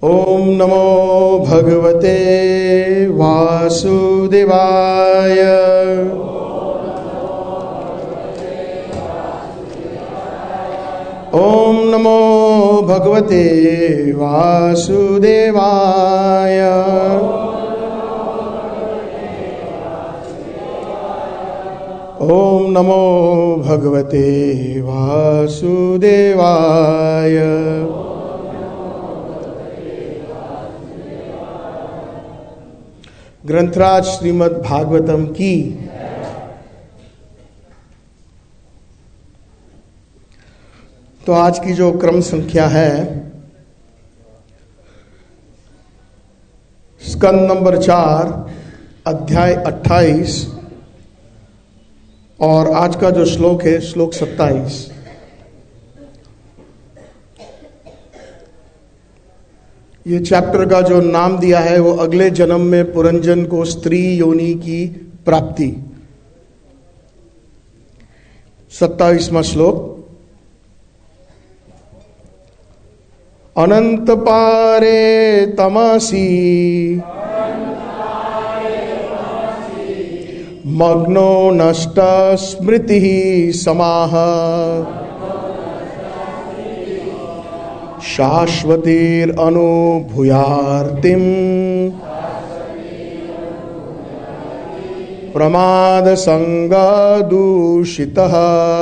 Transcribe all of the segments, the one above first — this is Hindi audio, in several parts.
ओम नमो भगवते वासुदेवाय। ओम नमो भगवते वासुदेवाय। ओम नमो भगवते वासुदेवाय। ग्रंथराज श्रीमद् भागवतम की तो आज की जो क्रम संख्या है स्कंद नंबर 4 अध्याय 28 और आज का जो श्लोक है श्लोक 27। ये चैप्टर का जो नाम दिया है वो अगले जन्म में पुरंजन को स्त्री योनि की प्राप्ति। 27वां श्लोक। अनंत पारे तमसी मग्नो नष्ट स्मृति समाह शाश्वतीर अनुभूयार्तिम प्रमाद संग दूषितः।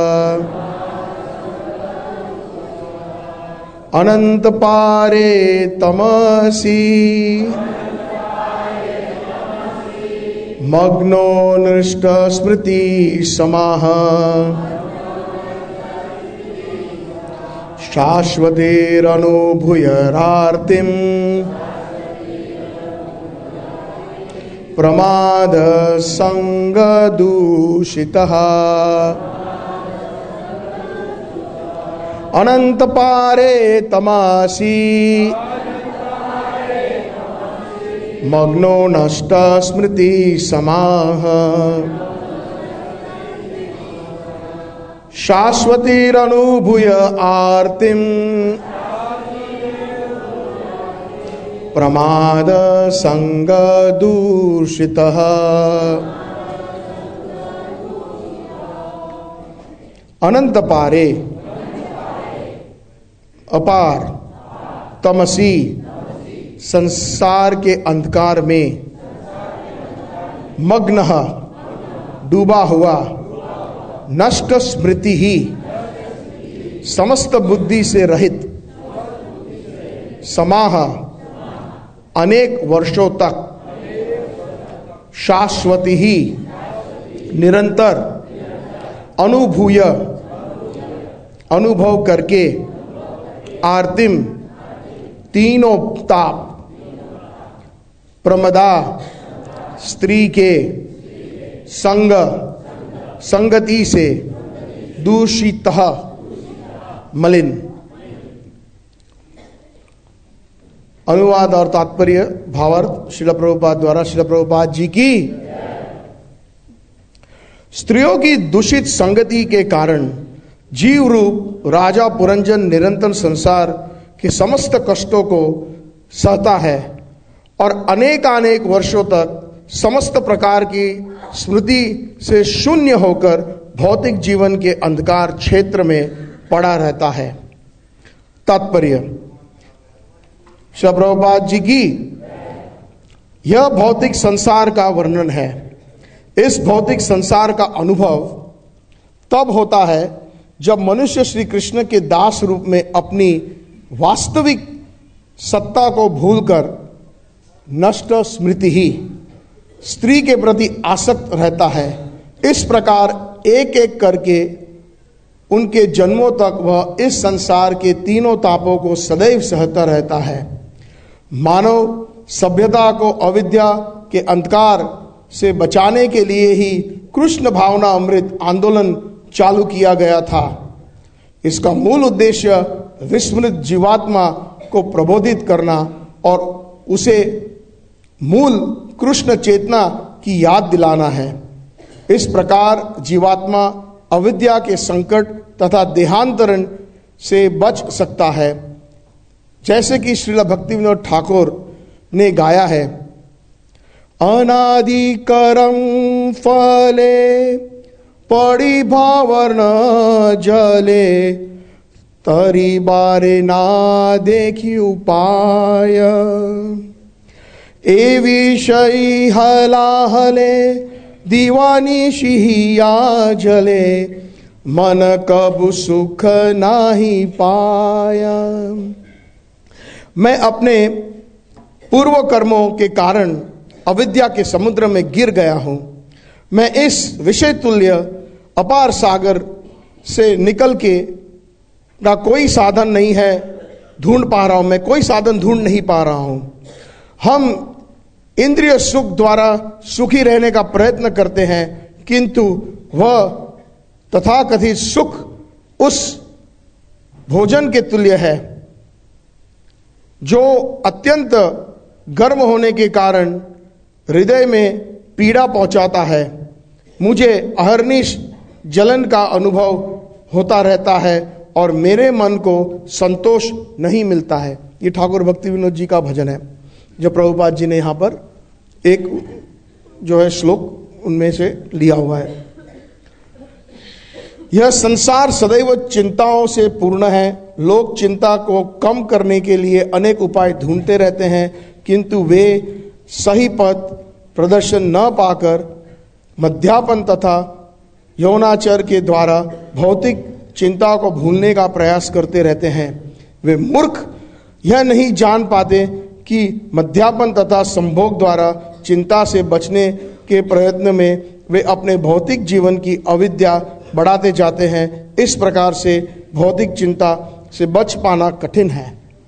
अनंत पारे तमसी मग्नो नष्ट स्मृति समाह शाश्वतीरनुभूयरार्तिम प्रमाद संग दूषितः। अनंत पारे तमसी मग्नो नष्ट स्मृति समाह शाश्वतीरनुभूय आर्तिम प्रमाद संग दूषितः। अनंत पारे अपार तमसी संसार के अंधकार में मग्न डूबा हुआ नष्ट स्मृति ही समस्त बुद्धि से रहित समाह अनेक वर्षों तक शाश्वती ही निरंतर अनुभूय अनुभव करके आर्तिम तीनों ताप प्रमदा स्त्री के संगति से दूषित मलिन। अनुवाद और तात्पर्य भावार्थ श्रील प्रभुपाद द्वारा। श्रील प्रभुपाद जी की। स्त्रियों की दूषित संगति के कारण जीव रूप राजा पुरंजन निरंतर संसार के समस्त कष्टों को सहता है और अनेक वर्षों तक समस्त प्रकार की स्मृति से शून्य होकर भौतिक जीवन के अंधकार क्षेत्र में पड़ा रहता है। तात्पर्य श्री प्रभुपाद जी की। यह भौतिक संसार का वर्णन है। इस भौतिक संसार का अनुभव तब होता है जब मनुष्य श्री कृष्ण के दास रूप में अपनी वास्तविक सत्ता को भूलकर नष्ट स्मृति ही स्त्री के प्रति आसक्त रहता है। इस प्रकार एक एक करके उनके जन्मों तक वह इस संसार के तीनों तापों को सदैव सहता रहता है। मानव सभ्यता को अविद्या के अंधकार से बचाने के लिए ही कृष्ण भावना अमृत आंदोलन चालू किया गया था। इसका मूल उद्देश्य विस्मृत जीवात्मा को प्रबोधित करना और उसे मूल कृष्ण चेतना की याद दिलाना है। इस प्रकार जीवात्मा अविद्या के संकट तथा देहांतरण से बच सकता है। जैसे कि श्रील भक्तिविनोद ठाकुर ने गाया है, अनादि करम फले पड़ी भावर न जले, तरी बारे ना देखी उपाय, ए विषय हलाहले दीवानी शिहिया जले, मन कब सुख नाही पाया। मैं अपने पूर्व कर्मों के कारण अविद्या के समुद्र में गिर गया हूं। मैं इस विषय तुल्य अपार सागर से निकल के ना कोई साधन नहीं है ढूंढ पा रहा हूं, मैं कोई साधन ढूंढ नहीं पा रहा हूं। हम इंद्रिय सुख द्वारा सुखी रहने का प्रयत्न करते हैं, किंतु वह तथाकथित सुख उस भोजन के तुल्य है जो अत्यंत गर्म होने के कारण हृदय में पीड़ा पहुंचाता है। मुझे अहर्निश जलन का अनुभव होता रहता है और मेरे मन को संतोष नहीं मिलता है। ये ठाकुर भक्ति विनोद जी का भजन है जो प्रभुपाद जी ने यहाँ पर एक जो है श्लोक उनमें से लिया हुआ है। यह संसार सदैव चिंताओं से पूर्ण है। लोग चिंता को कम करने के लिए अनेक उपाय ढूंढते रहते हैं, किंतु वे सही पथ प्रदर्शन न पाकर मध्यापन तथा यौनाचर के द्वारा भौतिक चिंता को भूलने का प्रयास करते रहते हैं। वे मूर्ख यह नहीं जान पाते कि मध्यापन तथा संभोग द्वारा चिंता से बचने के प्रयत्न में वे अपने भौतिक जीवन की अविद्या बढ़ाते जाते हैं। इस प्रकार से भौतिक चिंता से बच पाना कठिन है।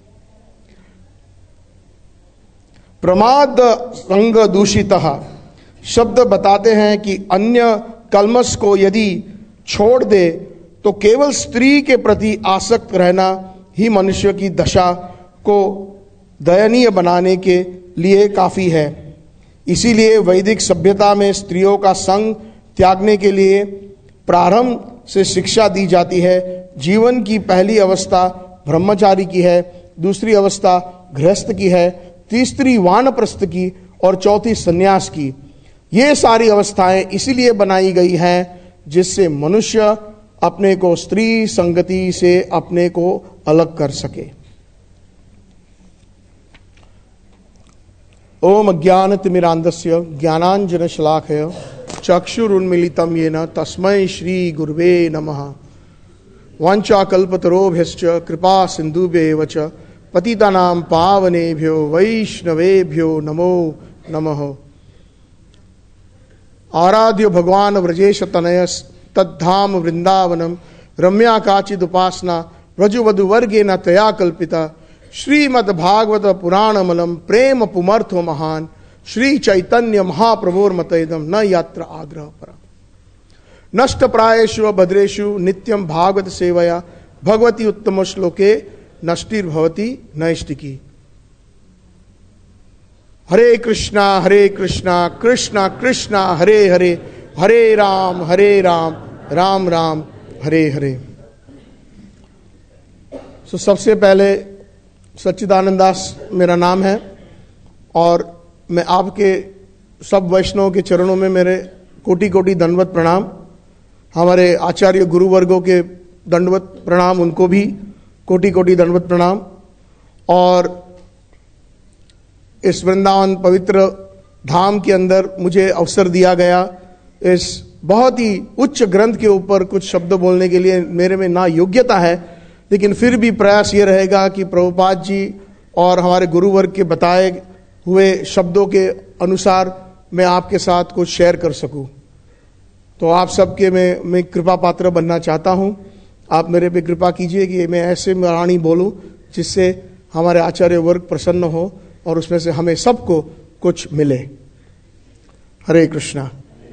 प्रमाद संग दूषितः शब्द बताते हैं कि अन्य कल्मश को यदि छोड़ दे तो केवल स्त्री के प्रति आसक्त रहना ही मनुष्य की दशा को दयनीय बनाने के लिए काफी है। इसीलिए वैदिक सभ्यता में स्त्रियों का संग त्यागने के लिए प्रारंभ से शिक्षा दी जाती है। जीवन की पहली अवस्था ब्रह्मचारी की है, दूसरी अवस्था गृहस्थ की है, तीसरी वानप्रस्थ की और चौथी सन्यास की। ये सारी अवस्थाएं इसीलिए बनाई गई हैं जिससे मनुष्य अपने को स्त्री संगति से अपने को अलग कर सके। ओम ज्ञानतिमिरान्धस्य ज्ञानाञ्जनशलाकया चक्षुरुन्मीलितं येन तस्मै श्री गुरुवे नमः। वाञ्छाकल्पतरोभ्यश्च कृपा सिन्धुभ्येव च पतितानां पावनेभ्यो वैष्णवेभ्यो नमो नमः। आराध्य भगवान व्रजेश तनयस तद्धाम वृंदावनम रम्या काचिदुपासना व्रजवधुवर्गेण तया कल्पिता श्रीमद्भागवत पुराणमलम प्रेम पुमर्थो महान श्री चैतन्य महाप्रभोर्मतइदम न यात्र आग्रह परम। नष्ट प्रायेषु भद्रेषु नित्यं भागवत सेवया भगवती उत्तम श्लोके नष्टिर्भवति नैष्टिकी। हरे कृष्णा कृष्णा कृष्णा हरे हरे, हरे राम राम राम हरे हरे। सो सबसे पहले सच्चिदानंद दास मेरा नाम है और मैं आपके सब वैष्णव के चरणों में मेरे कोटि कोटि दंडवत प्रणाम। हमारे आचार्य गुरु वर्गों के दंडवत प्रणाम, उनको भी कोटि कोटि दंडवत प्रणाम। और इस वृंदावन पवित्र धाम के अंदर मुझे अवसर दिया गया इस बहुत ही उच्च ग्रंथ के ऊपर कुछ शब्द बोलने के लिए मेरे में ना योग्यता है, लेकिन फिर भी प्रयास ये रहेगा कि प्रभुपाद जी और हमारे गुरु वर्ग के बताए हुए शब्दों के अनुसार मैं आपके साथ कुछ शेयर कर सकूं। तो आप सबके मैं कृपा पात्र बनना चाहता हूं। आप मेरे पे कृपा कीजिए कि मैं ऐसे वाणी बोलूं जिससे हमारे आचार्य वर्ग प्रसन्न हो और उसमें से हमें सबको कुछ मिले। हरे कृष्णा।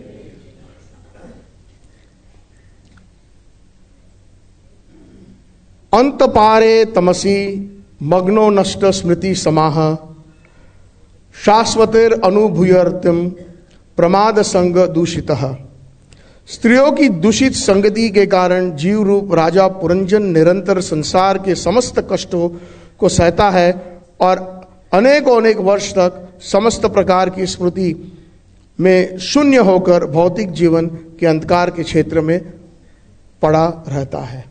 अंत पारे तमसी मग्नो नष्ट स्मृति समाह शाश्वतेर अनुभूयर्तिम प्रमाद संग दूषितः। स्त्रियों की दूषित संगति के कारण जीव रूप राजा पुरंजन निरंतर संसार के समस्त कष्टों को सहता है और अनेक वर्ष तक समस्त प्रकार की स्मृति में शून्य होकर भौतिक जीवन के अंधकार के क्षेत्र में पड़ा रहता है।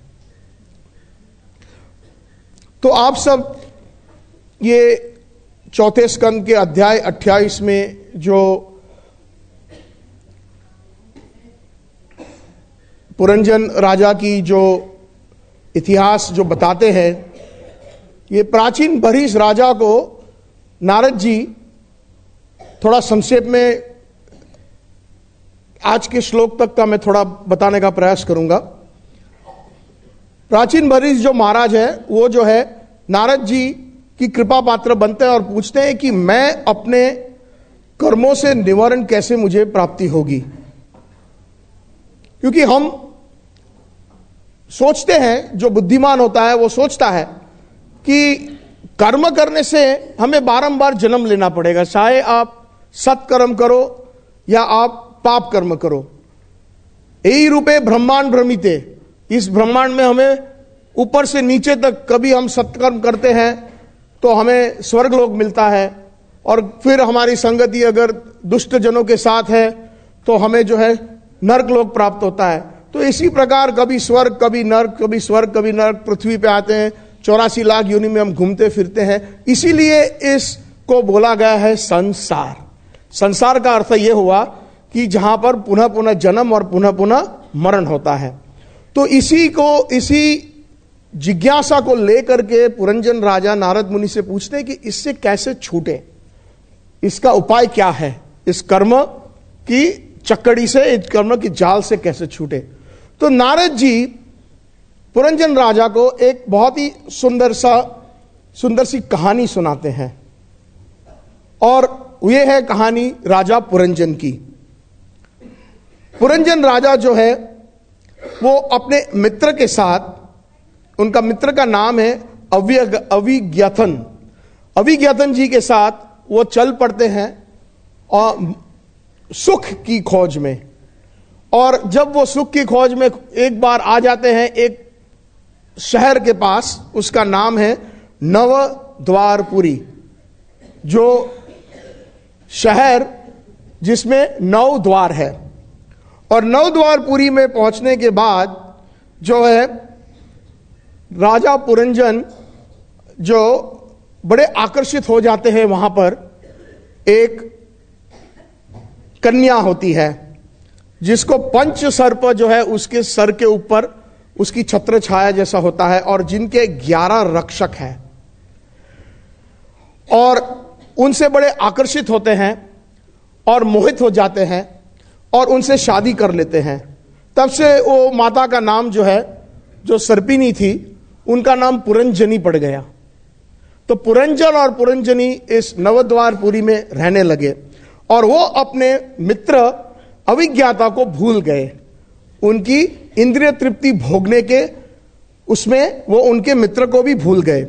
तो आप सब ये चौथे स्कंद के अध्याय 28 में जो पुरंजन राजा की जो इतिहास जो बताते हैं, ये प्राचीन बरिस राजा को नारद जी थोड़ा संक्षेप में आज के श्लोक तक का मैं थोड़ा बताने का प्रयास करूंगा। प्राचीन बरिस जो महाराज है वो जो है नारद जी की कृपा पात्र बनते हैं और पूछते हैं कि मैं अपने कर्मों से निवारण कैसे मुझे प्राप्ति होगी। क्योंकि हम सोचते हैं, जो बुद्धिमान होता है वो सोचता है कि कर्म करने से हमें बारंबार जन्म लेना पड़ेगा, चाहे आप सत्कर्म करो या आप पाप कर्म करो। यही रूपे ब्रह्मांड भ्रमिते, इस ब्रह्मांड में हमें ऊपर से नीचे तक कभी हम सत्कर्म करते हैं तो हमें स्वर्ग लोक मिलता है, और फिर हमारी संगति अगर दुष्ट जनों के साथ है तो हमें जो है नरक लोक प्राप्त होता है। तो इसी प्रकार कभी स्वर्ग कभी नरक, कभी स्वर्ग कभी नरक, पृथ्वी पे आते हैं, 84 लाख योनि में हम घूमते फिरते हैं। इसीलिए इसको बोला गया है संसार। संसार का अर्थ यह हुआ कि जहां पर पुनः पुनः जन्म और पुनः पुनः मरण होता है। तो इसी जिज्ञासा को लेकर के पुरंजन राजा नारद मुनि से पूछते हैं कि इससे कैसे छूटे, इसका उपाय क्या है, इस कर्म की चक्कड़ी से, इस कर्म की जाल से कैसे छूटे। तो नारद जी पुरंजन राजा को एक बहुत ही सुंदर सी कहानी सुनाते हैं, और यह है कहानी राजा पुरंजन की। पुरंजन राजा जो है वो अपने मित्र के साथ, उनका मित्र का नाम है अविज्ञाथन। अविज्ञाथन जी के साथ वो चल पड़ते हैं और सुख की खोज में। और जब वो सुख की खोज में एक बार आ जाते हैं एक शहर के पास, उसका नाम है नवद्वारपुरी, जो शहर जिसमें 9 द्वार है। और नवद्वारपुरी में पहुंचने के बाद जो है राजा पुरंजन जो बड़े आकर्षित हो जाते हैं, वहां पर एक कन्या होती है जिसको पंच सर्प जो है उसके सर के ऊपर उसकी छत्र छाया जैसा होता है, और जिनके 11 रक्षक हैं, और उनसे बड़े आकर्षित होते हैं और मोहित हो जाते हैं और उनसे शादी कर लेते हैं। तब से वो माता का नाम जो है, जो सर्पिनी थी, उनका नाम पुरंजनी पड़ गया। तो पुरंजन और पुरंजनी इस नवद्वारपुरी में रहने लगे, और वो अपने मित्र अविज्ञाता को भूल गए। उनकी इंद्रिय तृप्ति भोगने के उसमें वो उनके मित्र को भी भूल गए।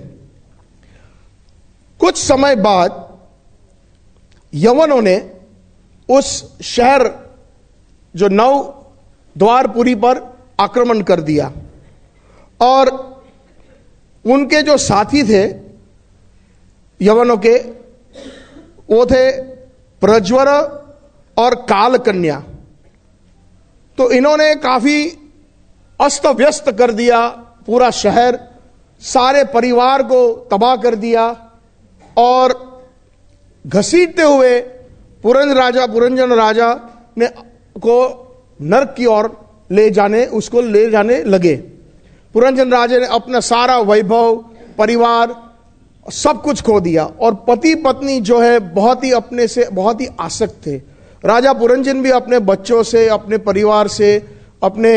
कुछ समय बाद यवनों ने उस शहर जो नवद्वारपुरी पर आक्रमण कर दिया, और उनके जो साथी थे यवनों के, वो थे प्रज्वर और कालकन्या। तो इन्होंने काफी अस्त व्यस्त कर दिया पूरा शहर, सारे परिवार को तबाह कर दिया, और घसीटते हुए पुरंजन राजा ने को नरक की ओर ले जाने लगे। पुरंजन राजा ने अपना सारा वैभव, परिवार, सब कुछ खो दिया, और पति पत्नी जो है बहुत ही अपने से बहुत ही आसक्त थे। राजा पुरंजन भी अपने बच्चों से, अपने परिवार से, अपने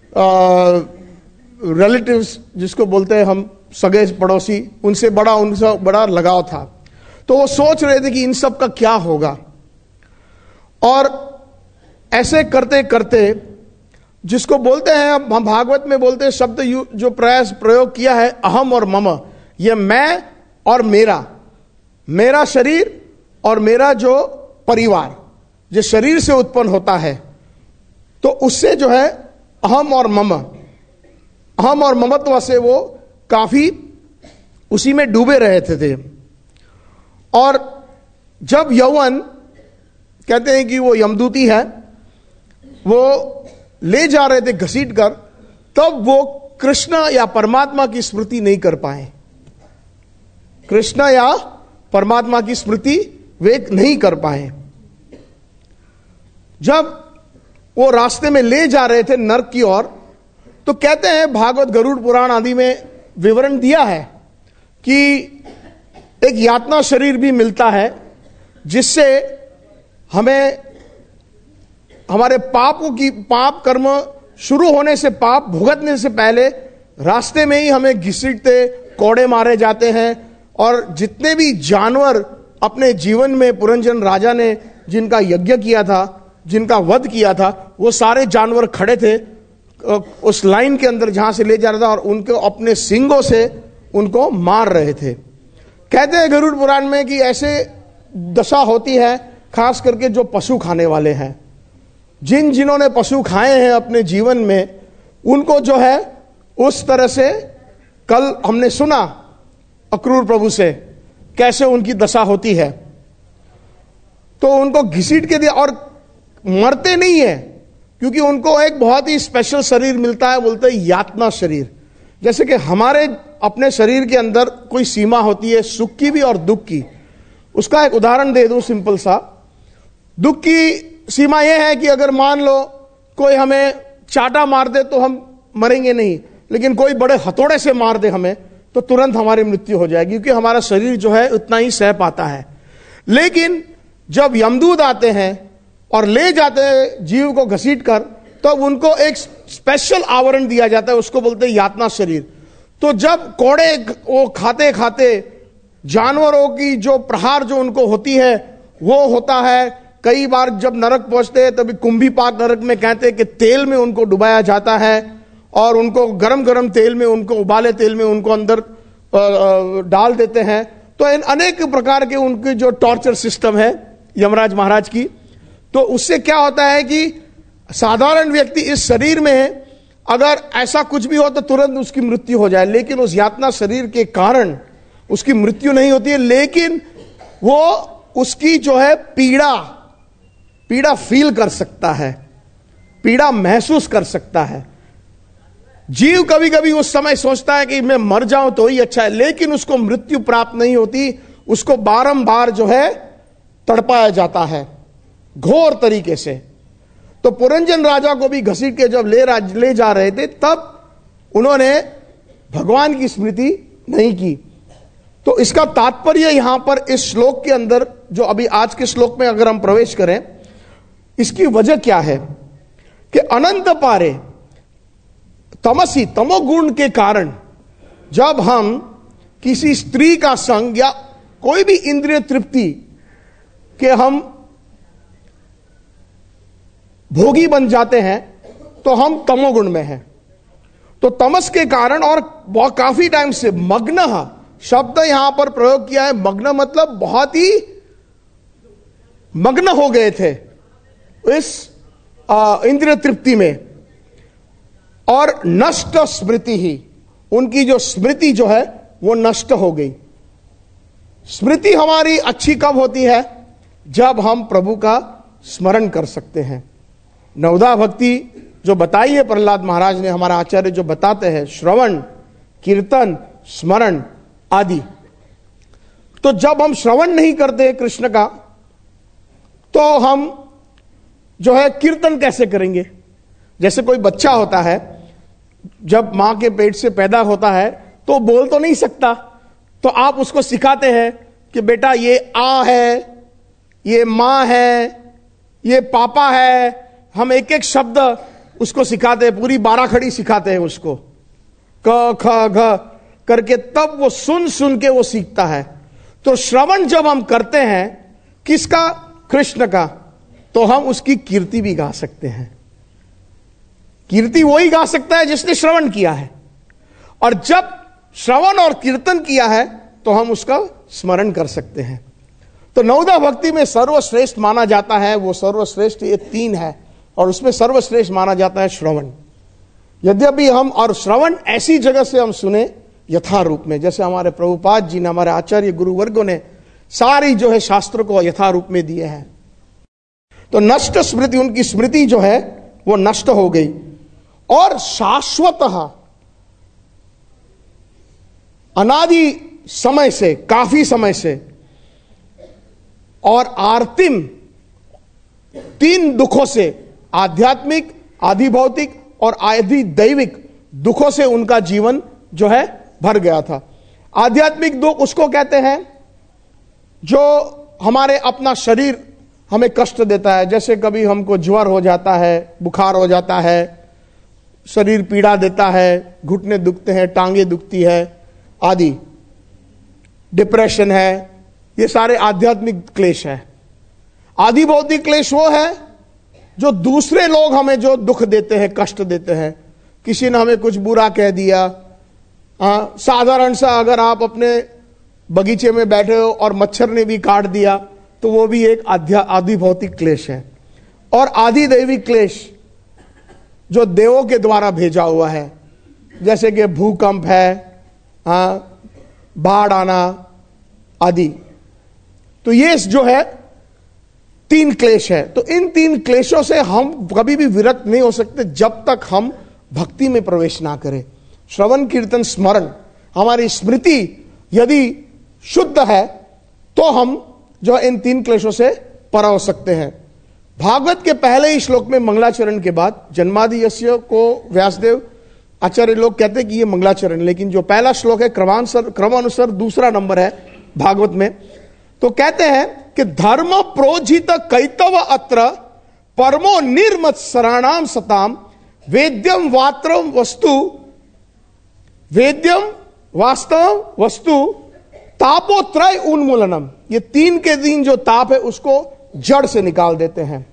रिलेटिव्स जिसको बोलते हैं हम, सगे पड़ोसी, उनसे बड़ा लगाव था। तो वो सोच रहे थे कि इन सब का क्या होगा। और ऐसे करते करते, जिसको बोलते हैं हम भागवत में बोलते हैं शब्द जो प्रयोग किया है, अहम और मम, ये मैं और मेरा शरीर और मेरा जो परिवार, जो शरीर से उत्पन्न होता है, तो उससे जो है अहम और ममत्व से वो काफी उसी में डूबे रहते थे। और जब यौवन, कहते हैं कि वो यमदूती है, वो ले जा रहे थे घसीट कर, तब वो कृष्ण या परमात्मा की स्मृति नहीं कर पाए। कृष्ण या परमात्मा की स्मृति वे नहीं कर पाए। जब वो रास्ते में ले जा रहे थे नरक की ओर, तो कहते हैं, भागवत गरुड़ पुराण आदि में विवरण दिया है कि एक यातना शरीर भी मिलता है, जिससे हमें हमारे पाप कर्म शुरू होने से, पाप भुगतने से पहले रास्ते में ही हमें घसीटते, कोड़े मारे जाते हैं। और जितने भी जानवर अपने जीवन में पुरंजन राजा ने जिनका यज्ञ किया था, जिनका वध किया था, वो सारे जानवर खड़े थे उस लाइन के अंदर जहां से ले जा रहा था, और उनको अपने सींगों से उनको मार रहे थे। कहते हैं गरुड़ पुराण में कि ऐसे दशा होती है खास करके जो पशु खाने वाले हैं। जिन्होंने पशु खाए हैं अपने जीवन में, उनको जो है उस तरह से, कल हमने सुना अक्रूर प्रभु से कैसे उनकी दशा होती है। तो उनको घसीट के दिया, और मरते नहीं है, क्योंकि उनको एक बहुत ही स्पेशल शरीर मिलता है, बोलते हैं यातना शरीर। जैसे कि हमारे अपने शरीर के अंदर कोई सीमा होती है, सुख की भी और दुख की। उसका एक उदाहरण दे दूं सिंपल सा। दुख की सीमा यह है कि अगर मान लो कोई हमें चाटा मार दे तो हम मरेंगे नहीं, लेकिन कोई बड़े हथौड़े से मार दे हमें तो तुरंत हमारी मृत्यु हो जाएगी, क्योंकि हमारा शरीर जो है उतना ही सह पाता है। लेकिन जब यमदूत आते हैं और ले जाते हैं जीव को घसीट कर, तो उनको एक स्पेशल आवरण दिया जाता है, उसको बोलते हैं यातना शरीर। तो जब कोड़े वो खाते खाते जानवरों की जो प्रहार जो उनको होती है वो होता है। कई बार जब नरक पहुंचते हैं तभी कुंभीपाक नरक में कहते हैं कि तेल में उनको डुबाया जाता है, और उनको गरम गरम तेल में, उनको उबाले तेल में उनको अंदर डाल देते हैं। तो इन अनेक प्रकार के उनके जो टॉर्चर सिस्टम है यमराज महाराज की, तो उससे क्या होता है कि साधारण व्यक्ति इस शरीर में अगर ऐसा कुछ भी हो तो तुरंत उसकी मृत्यु हो जाए, लेकिन उस यातना शरीर के कारण उसकी मृत्यु नहीं होती है, लेकिन वो उसकी जो है पीड़ा फील कर सकता है, पीड़ा महसूस कर सकता है। जीव कभी कभी उस समय सोचता है कि मैं मर जाऊं तो ही अच्छा है, लेकिन उसको मृत्यु प्राप्त नहीं होती, उसको बारंबार जो है तड़पाया जाता है घोर तरीके से। तो पुरंजन राजा को भी घसीट के जब ले जा रहे थे, तब उन्होंने भगवान की स्मृति नहीं की। तो इसका तात्पर्य यहां पर इस श्लोक के अंदर, जो अभी आज के श्लोक में अगर हम प्रवेश करें, इसकी वजह क्या है कि अनंत पारे तमसी, तमोगुण के कारण जब हम किसी स्त्री का संग या कोई भी इंद्रिय तृप्ति के हम भोगी बन जाते हैं, तो हम तमोगुण में हैं। तो तमस के कारण, और काफी टाइम से मग्न शब्द यहां पर प्रयोग किया है। मग्न मतलब बहुत ही मग्न हो गए थे इस इंद्रिय तृप्ति में, और नष्ट स्मृति ही, उनकी जो स्मृति जो है वो नष्ट हो गई। स्मृति हमारी अच्छी कब होती है? जब हम प्रभु का स्मरण कर सकते हैं। नवदा भक्ति जो बताई है प्रहलाद महाराज ने, हमारा आचार्य जो बताते हैं, श्रवण, कीर्तन, स्मरण आदि। तो जब हम श्रवण नहीं करते कृष्ण का, तो हम जो है कीर्तन कैसे करेंगे? जैसे कोई बच्चा होता है, जब मां के पेट से पैदा होता है तो बोल तो नहीं सकता, तो आप उसको सिखाते हैं कि बेटा ये आ है, ये मां है, ये पापा है। हम एक एक शब्द उसको सिखाते हैं, पूरी 12 खड़ी सिखाते हैं उसको, क ख घ करके, तब वो सुन के वो सीखता है। तो श्रवण जब हम करते हैं किसका? कृष्ण का, तो हम उसकी कीर्ति भी गा सकते हैं। कीर्ति वही गा सकता है जिसने श्रवण किया है, और जब श्रवण और कीर्तन किया है तो हम उसका स्मरण कर सकते हैं। तो नवदा भक्ति में सर्वश्रेष्ठ माना जाता है, वो सर्वश्रेष्ठ ये 3 है, और उसमें सर्वश्रेष्ठ माना जाता है श्रवण। यद्यपि हम, और श्रवण ऐसी जगह से हम सुने यथारूप में, जैसे हमारे प्रभुपाद जी ने, हमारे आचार्य गुरुवर्गों ने सारी जो है शास्त्र को यथारूप में दिए हैं। तो नष्ट स्मृति, उनकी स्मृति जो है वो नष्ट हो गई और शाश्वतः अनादि समय से, काफी समय से और आर्तिम, तीन दुखों से, आध्यात्मिक, आदि भौतिक और आदि दैविक दुखों से उनका जीवन जो है भर गया था। आध्यात्मिक दुख उसको कहते हैं जो हमारे अपना शरीर हमें कष्ट देता है, जैसे कभी हमको ज्वर हो जाता है, बुखार हो जाता है, शरीर पीड़ा देता है, घुटने दुखते हैं, टांगे दुखती है आदि, डिप्रेशन है, ये सारे आध्यात्मिक क्लेश है। आदि भौतिक क्लेश वो है जो दूसरे लोग हमें जो दुख देते हैं, कष्ट देते हैं। किसी ने हमें कुछ बुरा कह दिया, साधारण सा अगर आप अपने बगीचे में बैठे हो और मच्छर ने भी काट दिया तो वो भी एक आदि भौतिक क्लेश है। और आदि दैविक क्लेश जो देवों के द्वारा भेजा हुआ है, जैसे कि भूकंप है, बाढ़ आना आदि। तो ये जो है तीन क्लेश है। तो इन तीन क्लेशों से हम कभी भी विरत नहीं हो सकते जब तक हम भक्ति में प्रवेश ना करें। श्रवण कीर्तन स्मरण, हमारी स्मृति यदि शुद्ध है तो हम जो इन तीन क्लेशों से पर हो सकते हैं। भागवत के पहले ही श्लोक में मंगलाचरण के बाद जन्मादि यस्य को व्यासदेव आचार्य लोग कहते हैं कि ये मंगलाचरण, लेकिन जो पहला श्लोक है क्रमानुसार दूसरा नंबर है भागवत में, तो कहते हैं कि धर्म प्रोजित कैतव अत्र परमो निर्मत सराणाम सताम वेद्यम वात्रम वस्तु वेद्यम वास्तव वस्तु तापोत्रय उन्मूलनम। ये तीन के दिन जो ताप है उसको जड़ से निकाल देते हैं।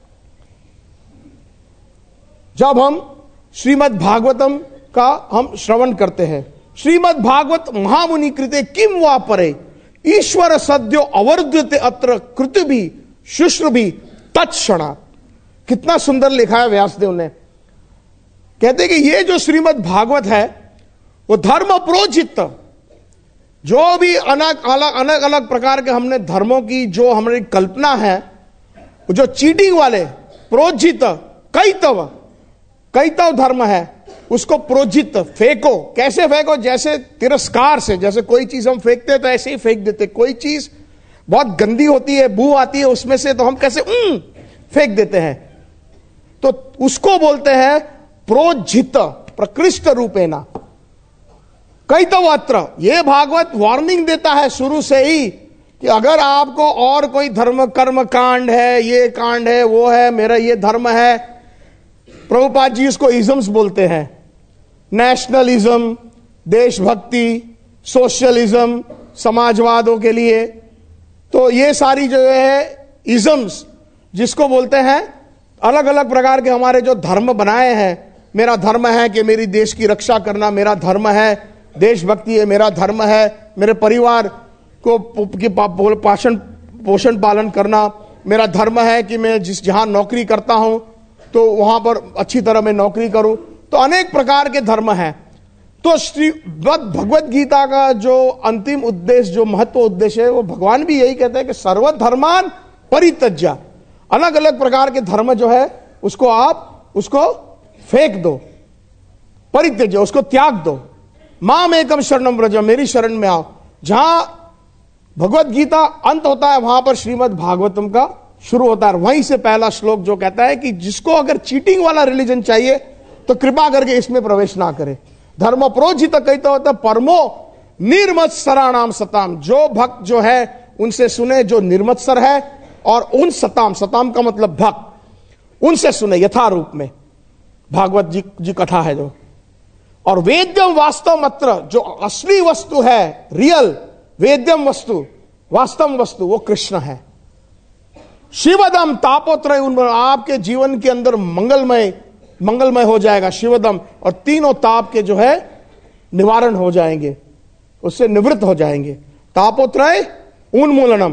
जब हम श्रीमद् भागवतम का हम श्रवण करते हैं, श्रीमद् भागवत महामुनि कृते किम वा परे ईश्वर सद्यो अवर्धते अत्र कृत भी शुश्र भी तत्क्षणा। कितना सुंदर लिखा है व्यासदेव ने। कहते कि ये जो श्रीमद् भागवत है वो धर्म प्रोजित, जो भी अलग अलग प्रकार के हमने धर्मों की जो हमारी कल्पना है, जो चीटिंग वाले प्रोजित कैतव धर्म है उसको प्रोजित फेंको। कैसे फेंको? जैसे तिरस्कार से, जैसे कोई चीज हम फेंकते हैं तो ऐसे ही फेंक देते। कोई चीज बहुत गंदी होती है, बू आती है उसमें से, तो हम कैसे फेंक देते हैं, तो उसको बोलते हैं प्रोजित प्रकृष्ट रूपेणा कैतवत्र। ये भागवत वार्निंग देता है शुरू से ही कि अगर आपको और कोई धर्म कर्म कांड है, ये कांड है, वो है, मेरा ये धर्म है, प्रभुपाद जी इसको इज्म्स बोलते हैं, नेशनलिज्म, देशभक्ति, सोशलिज्म, समाजवादों के लिए। तो ये सारी जो है इज्म्स जिसको बोलते हैं, अलग अलग प्रकार के हमारे जो धर्म बनाए हैं। मेरा धर्म है कि मेरी देश की रक्षा करना, मेरा धर्म है देशभक्ति है, मेरा धर्म है मेरे परिवार को पोषण पालन करना, मेरा धर्म है कि मैं जहां नौकरी करता हूं तो वहां पर अच्छी तरह मैं नौकरी करूं। तो अनेक प्रकार के धर्म हैं। तो भगवत गीता का जो अंतिम उद्देश्य, जो महत्व उद्देश्य है, वो भगवान भी यही कहते हैं कि सर्वधर्मान परित्यज्य। अलग अलग प्रकार के धर्म जो है उसको आप उसको फेंक दो, परित्यज्य, उसको त्याग दो। माम एकम शरणम व्रज, मेरी शरण में आओ। जहां भगवत गीता अंत होता है वहां पर श्रीमद् भागवतम का शुरू होता है। वहीं से पहला श्लोक जो कहता है कि जिसको अगर चीटिंग वाला रिलीजन चाहिए तो कृपा करके इसमें प्रवेश ना करे। धर्म प्रोजित कहता होता परमो निर्मत सराणाम सताम। जो भक्त जो है उनसे सुने, जो निर्मत्सर है, और उन सताम, सताम का मतलब भक्त, उनसे सुने यथारूप में। भागवत जी कथा है जो। और वेद्यम वास्तव मात्र, जो असली वस्तु है, रियल वेद्यम वस्तु, वास्तव वस्तु, वो कृष्ण है। शिवदम तापोत्रय, आपके जीवन के अंदर मंगलमय हो जाएगा शिवदम, और तीनों ताप के जो है निवारण हो जाएंगे, उससे निवृत्त हो जाएंगे। तापोत्रय उन्मूलनम।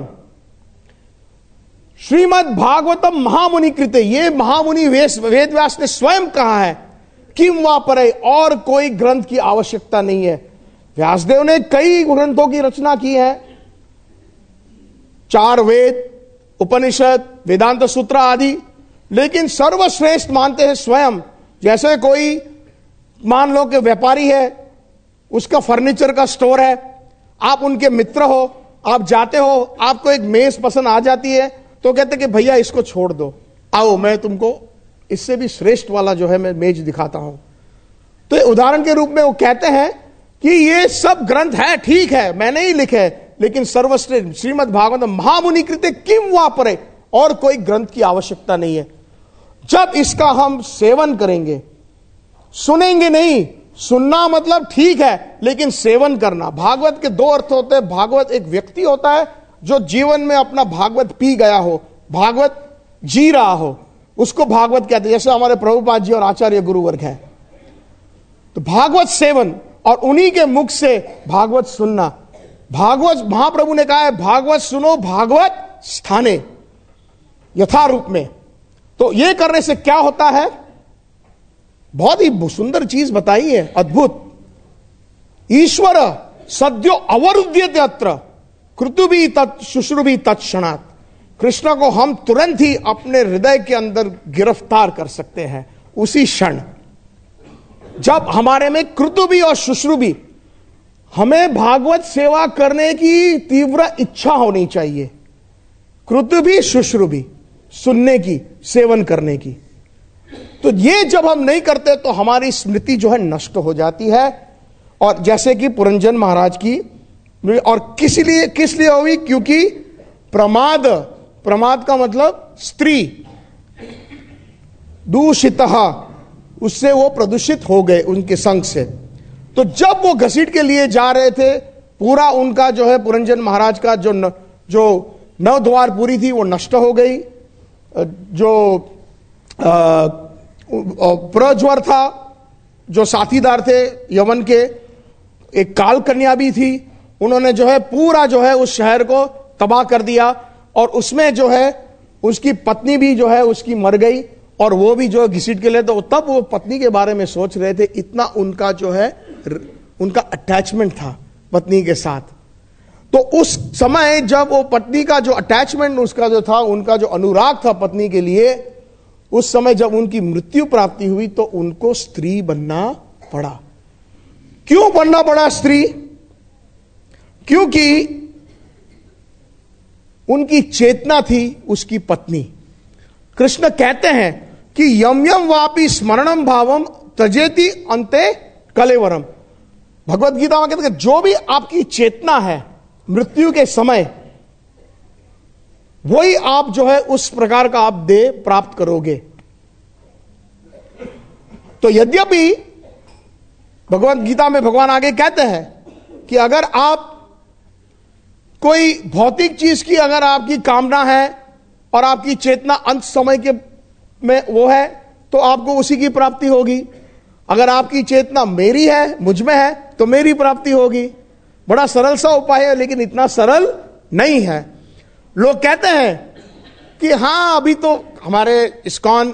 श्रीमद् भागवतम महामुनि कृते, ये महामुनि वेद व्यास ने स्वयं कहा है, किम वा परे, और कोई ग्रंथ की आवश्यकता नहीं है। व्यासदेव ने कई ग्रंथों की रचना की है, 4 वेद, उपनिषद, वेदांत सूत्र आदि, लेकिन सर्वश्रेष्ठ मानते हैं स्वयं। जैसे कोई मान लो कि व्यापारी है, उसका फर्नीचर का स्टोर है, आप उनके मित्र हो, आप जाते हो, आपको एक मेज पसंद आ जाती है तो कहते कि भैया इसको छोड़ दो, आओ मैं तुमको इससे भी श्रेष्ठ वाला जो है मैं मेज दिखाता हूं। तो उदाहरण के रूप में वो कहते हैं कि ये सब ग्रंथ है, ठीक है मैंने ही लिखे, लेकिन सर्वश्रेष्ठ श्रीमद् भागवत महामुनि कृते किम वा परे, और कोई ग्रंथ की आवश्यकता नहीं है। जब इसका हम सेवन करेंगे, सुनेंगे नहीं, सुनना मतलब ठीक है, लेकिन सेवन करना। भागवत के 2 अर्थ होते हैं। भागवत एक व्यक्ति होता है जो जीवन में अपना भागवत पी गया हो, भागवत जी रहा हो, उसको भागवत कहते हैं। जैसे हमारे प्रभुपाद जी और आचार्य गुरुवर्ग है, तो भागवत सेवन और उन्हीं के मुख से भागवत सुनना। भागवत महाप्रभु ने कहा है भागवत सुनो भागवत स्थाने, यथारूप में। तो यह करने से क्या होता है, बहुत ही सुंदर चीज बताई है, अद्भुत। ईश्वर सद्यो अवरुध्यते अत्र कृतुभि तत् शुश्रुभि तत्क्षणात्। कृष्ण को हम तुरंत ही अपने हृदय के अंदर गिरफ्तार कर सकते हैं उसी क्षण, जब हमारे में कृतुभि और शुश्रुभि, हमें भागवत सेवा करने की तीव्र इच्छा होनी चाहिए। कृतुभि शुश्रुभि, सुनने की, सेवन करने की। तो ये जब हम नहीं करते तो हमारी स्मृति जो है नष्ट हो जाती है। और जैसे कि पुरंजन महाराज की, और किस लिए हुई, क्योंकि प्रमाद का मतलब स्त्री, दूषितः, उससे वो प्रदूषित हो गए उनके संग से। तो जब वो घसीट के लिए जा रहे थे, पूरा उनका जो है पुरंजन महाराज का जो नवद्वार पूरी थी वो नष्ट हो गई। जो प्रज्वर था, जो साथीदार थे यवन के, एक काल कन्या भी थी, उन्होंने जो है पूरा जो है उस शहर को तबाह कर दिया। और उसमें जो है उसकी पत्नी भी जो है उसकी मर गई, और वो भी जो है घसीट के लिए। तो तब वो पत्नी के बारे में सोच रहे थे, इतना उनका जो है उनका अटैचमेंट था पत्नी के साथ। तो उस समय जब वो पत्नी का जो अटैचमेंट उसका जो था, उनका जो अनुराग था पत्नी के लिए, उस समय जब उनकी मृत्यु प्राप्ति हुई तो उनको स्त्री बनना पड़ा। क्यों बनना पड़ा स्त्री? क्योंकि उनकी चेतना थी उसकी पत्नी। कृष्ण कहते हैं कि यम यम वापि स्मरणम भावम तजेति अंते कलेवरम। भगवत गीता में कहते हैं जो भी आपकी चेतना है मृत्यु के समय, वही आप जो है उस प्रकार का आप देह प्राप्त करोगे। तो यद्यपि भगवत गीता में भगवान आगे कहते हैं कि अगर आप कोई भौतिक चीज की अगर आपकी कामना है और आपकी चेतना अंत समय के में वो है, तो आपको उसी की प्राप्ति होगी। अगर आपकी चेतना मेरी है, मुझ में है, तो मेरी प्राप्ति होगी। बड़ा सरल सा उपाय है, लेकिन इतना सरल नहीं है। लोग कहते हैं कि हां अभी तो हमारे इस्कॉन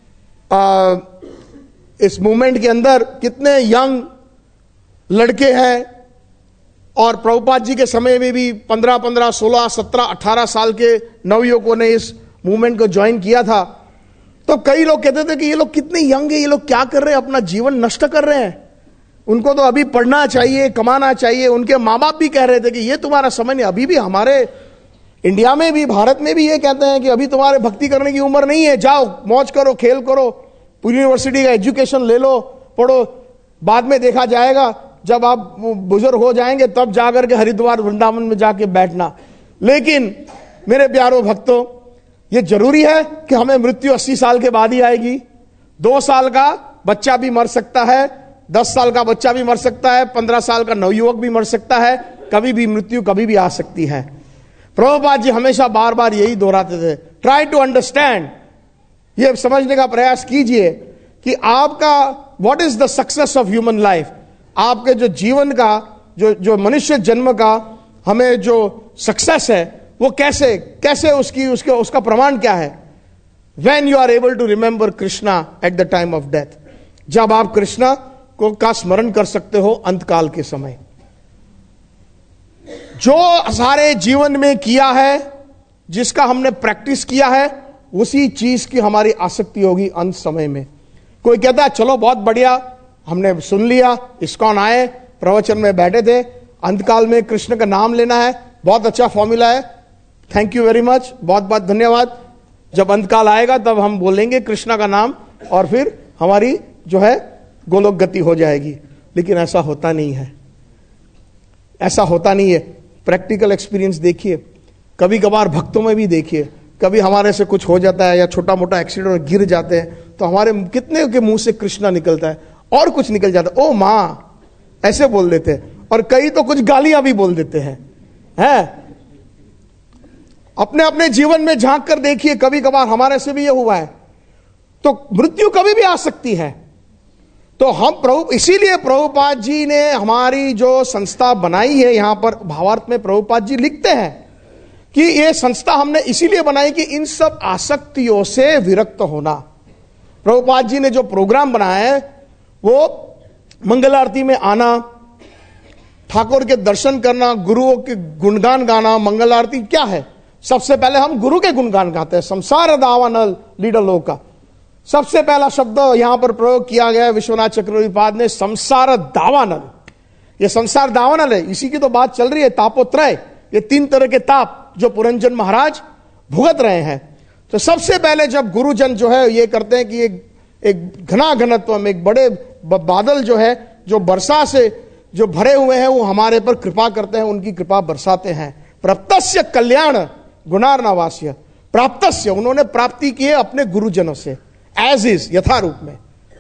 इस मूवमेंट के अंदर कितने यंग लड़के हैं, और प्रभुपाद जी के समय में भी 15, 16, 17, 18 साल के नवयुवकों ने इस मूवमेंट को ज्वाइन किया था। तो कई लोग कहते थे कि ये लोग कितने यंग है, ये लोग क्या कर रहे हैं, अपना जीवन नष्ट कर रहे हैं, उनको तो अभी पढ़ना चाहिए, कमाना चाहिए। उनके माँ बाप भी कह रहे थे कि ये तुम्हारा समय नहीं। अभी भी हमारे इंडिया में भी, भारत में भी ये कहते हैं कि अभी तुम्हारे भक्ति करने की उम्र नहीं है, जाओ मौज करो, खेल करो, पूरी यूनिवर्सिटी का एजुकेशन ले लो, पढ़ो, बाद में देखा जाएगा, जब आप बुजुर्ग हो जाएंगे तब जाकर के हरिद्वार वृंदावन में जाके बैठना। लेकिन मेरे प्यारो भक्तों, ये जरूरी है कि हमें मृत्यु 80 साल के बाद ही आएगी? 2 साल का बच्चा भी मर सकता है, 10 साल का बच्चा भी मर सकता है, 15 साल का नवयुवक भी मर सकता है, कभी भी मृत्यु कभी भी आ सकती है। प्रभुपाद जी हमेशा बार बार यही दोहराते थे, ट्राई टू अंडरस्टैंड, ये समझने का प्रयास कीजिए कि आपका what is the success of human life. आपके जो जीवन का, जो मनुष्य जन्म का हमें जो सक्सेस है, वो कैसे उसका प्रमाण क्या है? When you are able to remember Krishna at the time of death, जब आप कृष्णा को का स्मरण कर सकते हो अंतकाल के समय। जो सारे जीवन में किया है, जिसका हमने प्रैक्टिस किया है, उसी चीज की हमारी आसक्ति होगी अंत समय में। कोई कहता है चलो बहुत बढ़िया, हमने सुन लिया, इस्कॉन आए, प्रवचन में बैठे थे, अंतकाल में कृष्ण का नाम लेना है, बहुत अच्छा फॉर्मूला है, थैंक यू वेरी मच, बहुत बहुत धन्यवाद। जब अंतकाल आएगा तब हम बोलेंगे कृष्ण का नाम और फिर हमारी जो है गोलोक गति हो जाएगी। लेकिन ऐसा होता नहीं है, ऐसा होता नहीं है। प्रैक्टिकल एक्सपीरियंस देखिए, कभी कभार भक्तों में भी देखिए, कभी हमारे से कुछ हो जाता है या छोटा मोटा एक्सीडेंट और गिर जाते हैं तो हमारे कितने के मुंह से कृष्णा निकलता है और कुछ निकल जाता है, ओ मां, ऐसे बोल देते हैं। और कई तो कुछ गालियां भी बोल देते हैं। अपने अपने जीवन में झांक कर देखिए, कभी कभार हमारे से भी ये हुआ है। तो मृत्यु कभी भी आ सकती है। तो हम इसीलिए प्रभुपाद जी ने हमारी जो संस्था बनाई है, यहां पर भावार्थ में प्रभुपाद जी लिखते हैं कि ये संस्था हमने इसीलिए बनाई कि इन सब आसक्तियों से विरक्त होना। प्रभुपाद जी ने जो प्रोग्राम बनाया है वो मंगल आरती में आना, ठाकुर के दर्शन करना, गुरुओं के गुणगान गाना। मंगल आरती क्या है? सबसे पहले हम गुरु के गुणगान गाते हैं। संसार दावानल लीडर लोग का सबसे पहला शब्द यहां पर प्रयोग किया गया है विश्वनाथ चक्रवर्तीपाद ने, संसार दावानल। ये संसार दावानल है, इसी की तो बात चल रही है। तापोत्रय, ये 3 तरह के ताप जो पुरंजन महाराज भुगत रहे हैं। तो सबसे पहले जब गुरुजन जो है ये करते हैं कि एक घना घनत्व में एक बड़े बादल जो है, जो वर्षा से जो भरे हुए हैं, वो हमारे पर कृपा करते हैं, उनकी कृपा बरसाते हैं। प्राप्तस्य कल्याण गुणार्णवास्य, प्राप्तस्य, उन्होंने प्राप्ति की है अपने गुरुजनों से, एज इज, यथारूप में।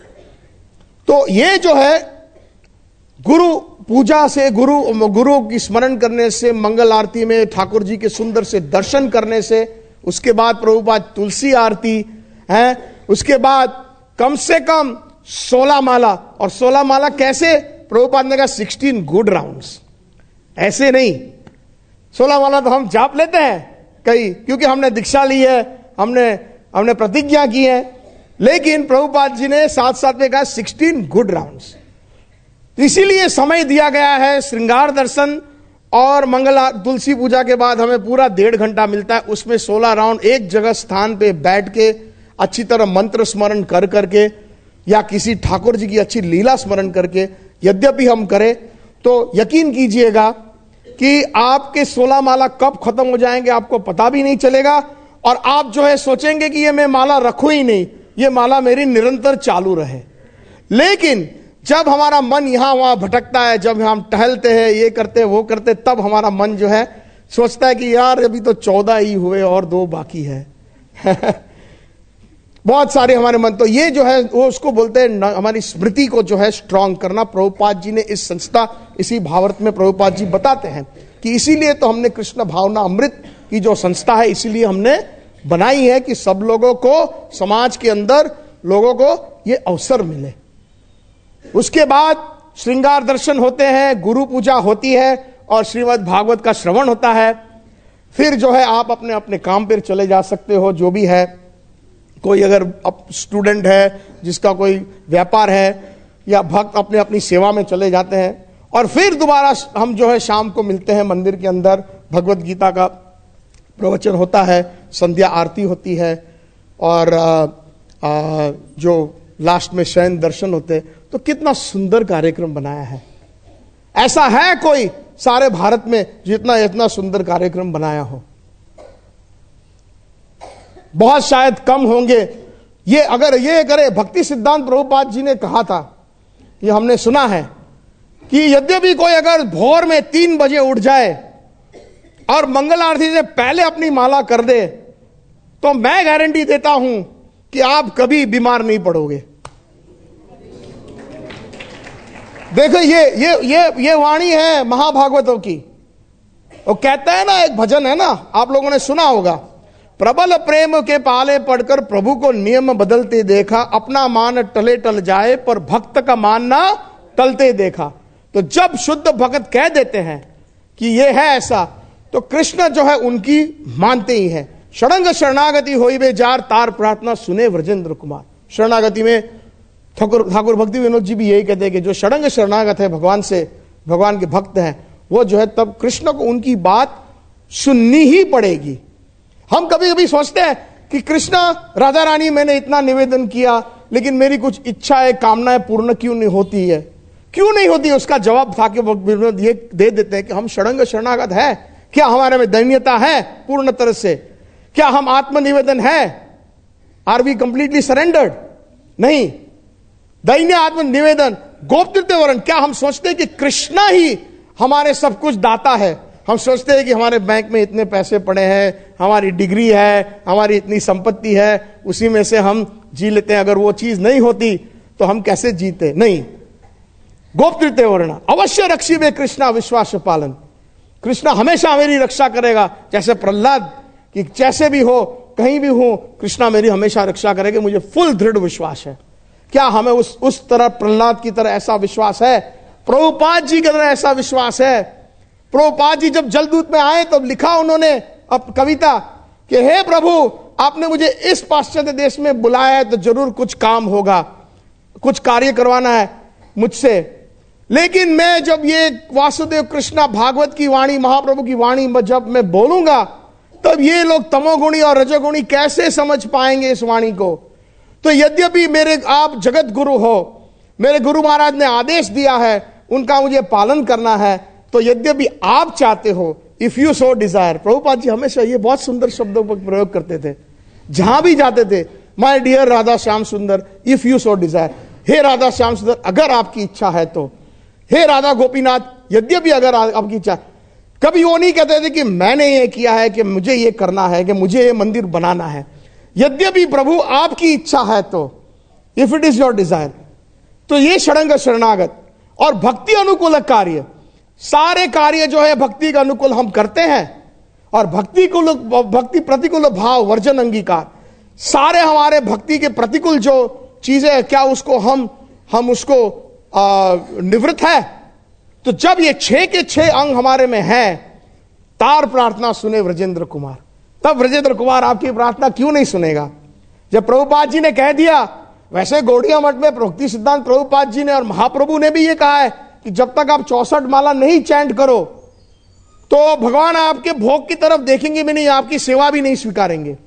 तो ये जो है गुरु पूजा से, गुरु की स्मरण करने से, मंगल आरती में ठाकुर जी के सुंदर से दर्शन करने से, उसके बाद प्रभुपाद तुलसी आरती है, उसके बाद कम से कम 16 माला। और 16 माला कैसे? प्रभुपाद ने कहा 16 गुड राउंड्स, ऐसे नहीं। 16 माला तो हम जाप लेते हैं कई, क्योंकि हमने दीक्षा ली है, हमने प्रतिज्ञा की है। लेकिन प्रभुपाद जी ने साथ साथ में कहा 16 गुड राउंड्स। इसीलिए समय दिया गया है श्रृंगार दर्शन और मंगल तुलसी पूजा के बाद हमें पूरा 1.5 घंटा मिलता है। उसमें 16 राउंड एक जगह स्थान पे बैठ के अच्छी तरह मंत्र स्मरण कर करके या किसी ठाकुर जी की अच्छी लीला स्मरण करके यद्यपि हम करें तो यकीन कीजिएगा कि आपके 16 माला कब खत्म हो जाएंगे आपको पता भी नहीं चलेगा। और आप जो है सोचेंगे कि ये मैं माला रखूं ही नहीं, ये माला मेरी निरंतर चालू रहे। लेकिन जब हमारा मन यहां वहां भटकता है, जब हम टहलते हैं, ये करते वो करते, तब हमारा मन जो है सोचता है कि यार अभी तो 14 ही हुए और 2 बाकी है। बहुत सारे हमारे मन, तो ये जो है वो उसको बोलते हैं हमारी स्मृति को जो है स्ट्रांग करना। प्रभुपाद जी ने इस संस्था, इसी भावार्थ में प्रभुपाद जी बताते हैं कि इसीलिए तो हमने कृष्ण भावना अमृत की जो संस्था है इसीलिए हमने बनाई है कि सब लोगों को, समाज के अंदर लोगों को ये अवसर मिले। उसके बाद श्रृंगार दर्शन होते हैं, गुरु पूजा होती है और श्रीमद् भागवत का श्रवण होता है। फिर जो है आप अपने अपने काम पर चले जा सकते हो, जो भी है। कोई अगर स्टूडेंट है, जिसका कोई व्यापार है, या भक्त अपने अपनी सेवा में चले जाते हैं। और फिर दोबारा हम जो है शाम को मिलते हैं मंदिर के अंदर, भगवत गीता का प्रवचन होता है, संध्या आरती होती है और जो लास्ट में शयन दर्शन होते हैं। तो कितना सुंदर कार्यक्रम बनाया है। ऐसा है कोई सारे भारत में जितना इतना सुंदर कार्यक्रम बनाया हो? बहुत शायद कम होंगे। ये अगर ये करे, भक्ति सिद्धांत प्रभुपाद जी ने कहा था, ये हमने सुना है कि यद्यपि कोई अगर भोर में 3 बजे उठ जाए और मंगल आरती से पहले अपनी माला कर दे, तो मैं गारंटी देता हूं कि आप कभी बीमार नहीं पड़ोगे। देखो ये वाणी है महाभागवतों की। वो कहता है ना, एक भजन है ना, आप लोगों ने सुना होगा, प्रबल प्रेम के पाले पड़कर प्रभु को नियम बदलते देखा, अपना मान टले टल जाए पर भक्त का मान ना टलते देखा। तो जब शुद्ध भक्त कह देते हैं कि ये है ऐसा, तो कृष्ण जो है उनकी मानते ही है। षडंग शरणागति होई बे जार, तार प्रार्थना सुने व्रजेंद्र कुमार। शरणागति में ठाकुर भक्ति विनोद जी भी यही कहते हैं कि जो षडंग शरणागत है भगवान से, भगवान के भक्त हैं, वो जो है तब कृष्ण को उनकी बात सुननी ही पड़ेगी। हम कभी कभी सोचते हैं कि कृष्ण, राधा रानी मैंने इतना निवेदन किया लेकिन मेरी कुछ इच्छाएं कामनाएं पूर्ण क्यों नहीं होती है, क्यों नहीं होती? उसका जवाब था कि वो ये दे देते हैं कि हम षडंग शरणागत है, क्या हमारे में दैन्यता है पूर्ण तरह से, क्या हम आत्मनिवेदन है, आर वी कंप्लीटली सरेंडर्ड? नहीं। दैन्य आत्मनिवेदन, गोपनीयता वर्ण, क्या हम सोचते हैं कि कृष्णा ही हमारे सब कुछ दाता है? हम सोचते हैं कि हमारे बैंक में इतने पैसे पड़े हैं, हमारी डिग्री है, हमारी इतनी संपत्ति है, उसी में से हम जी लेते हैं, अगर वो चीज नहीं होती तो हम कैसे जीते? नहीं। गोपनीयता वर्ण, अवश्य रक्षी में कृष्णा विश्वास पालन, कृष्णा हमेशा मेरी रक्षा करेगा। जैसे प्रहलाद कि जैसे भी हो, कहीं भी हो, कृष्णा मेरी हमेशा रक्षा करेगा, मुझे फुल दृढ़ विश्वास है। क्या हमें उस तरह प्रहलाद की तरह ऐसा विश्वास है? प्रभुपाद जी की तरह ऐसा विश्वास है? प्रभुपाद जी जब जलदूत में आए तब लिखा उन्होंने अब कविता कि हे प्रभु, आपने मुझे इस पाश्चात्य देश में बुलाया है तो जरूर कुछ काम होगा, कुछ कार्य करवाना है मुझसे, लेकिन मैं जब ये वासुदेव कृष्णा भागवत की वाणी, महाप्रभु की वाणी जब मैं बोलूंगा तब ये लोग तमोगुणी और रजोगुणी कैसे समझ पाएंगे इस वाणी को? तो यद्यपि मेरे आप जगत गुरु हो, मेरे गुरु महाराज ने आदेश दिया है, उनका मुझे पालन करना है, तो यद्यपि आप चाहते हो, if you so desire. Prabhupada ji हमेशा ये बहुत सुंदर शब्दों पर प्रयोग करते थे, जहां भी जाते थे, my dear Radha Shyam Sundar, if you so desire, हे राधा श्याम सुंदर अगर आपकी इच्छा है तो, हे राधा गोपीनाथ यद्यपि अगर आपकी इच्छा। कभी वो नहीं कहते थे कि मैंने ये किया है, कि मुझे ये करना है, कि मुझे ये मंदिर बनाना है। यद्यपि प्रभु आपकी इच्छा है तो, if it is your desire. तो ये षडंग शरणागत और भक्ति अनुकूल कार्य, सारे कार्य जो है भक्ति के अनुकूल हम करते हैं, और भक्ति प्रतिकूल भाव वर्जन अंगीकार, सारे हमारे भक्ति के प्रतिकूल जो चीजें है, क्या उसको हम उसको निवृत्त है? तो जब ये 6 के 6 अंग हमारे में है, तार प्रार्थना सुने व्रजेंद्र कुमार। तब व्रजेंद्र कुमार आपकी प्रार्थना क्यों नहीं सुनेगा? जब प्रभुपाद जी ने कह दिया, वैसे गौड़िया मठ में भक्ति सिद्धांत प्रभुपाद जी ने और महाप्रभु ने भी ये कहा है कि जब तक आप 64 माला नहीं चैंट करो तो भगवान आपके भोग की तरफ देखेंगे भी नहीं, आपकी सेवा भी नहीं स्वीकारेंगे।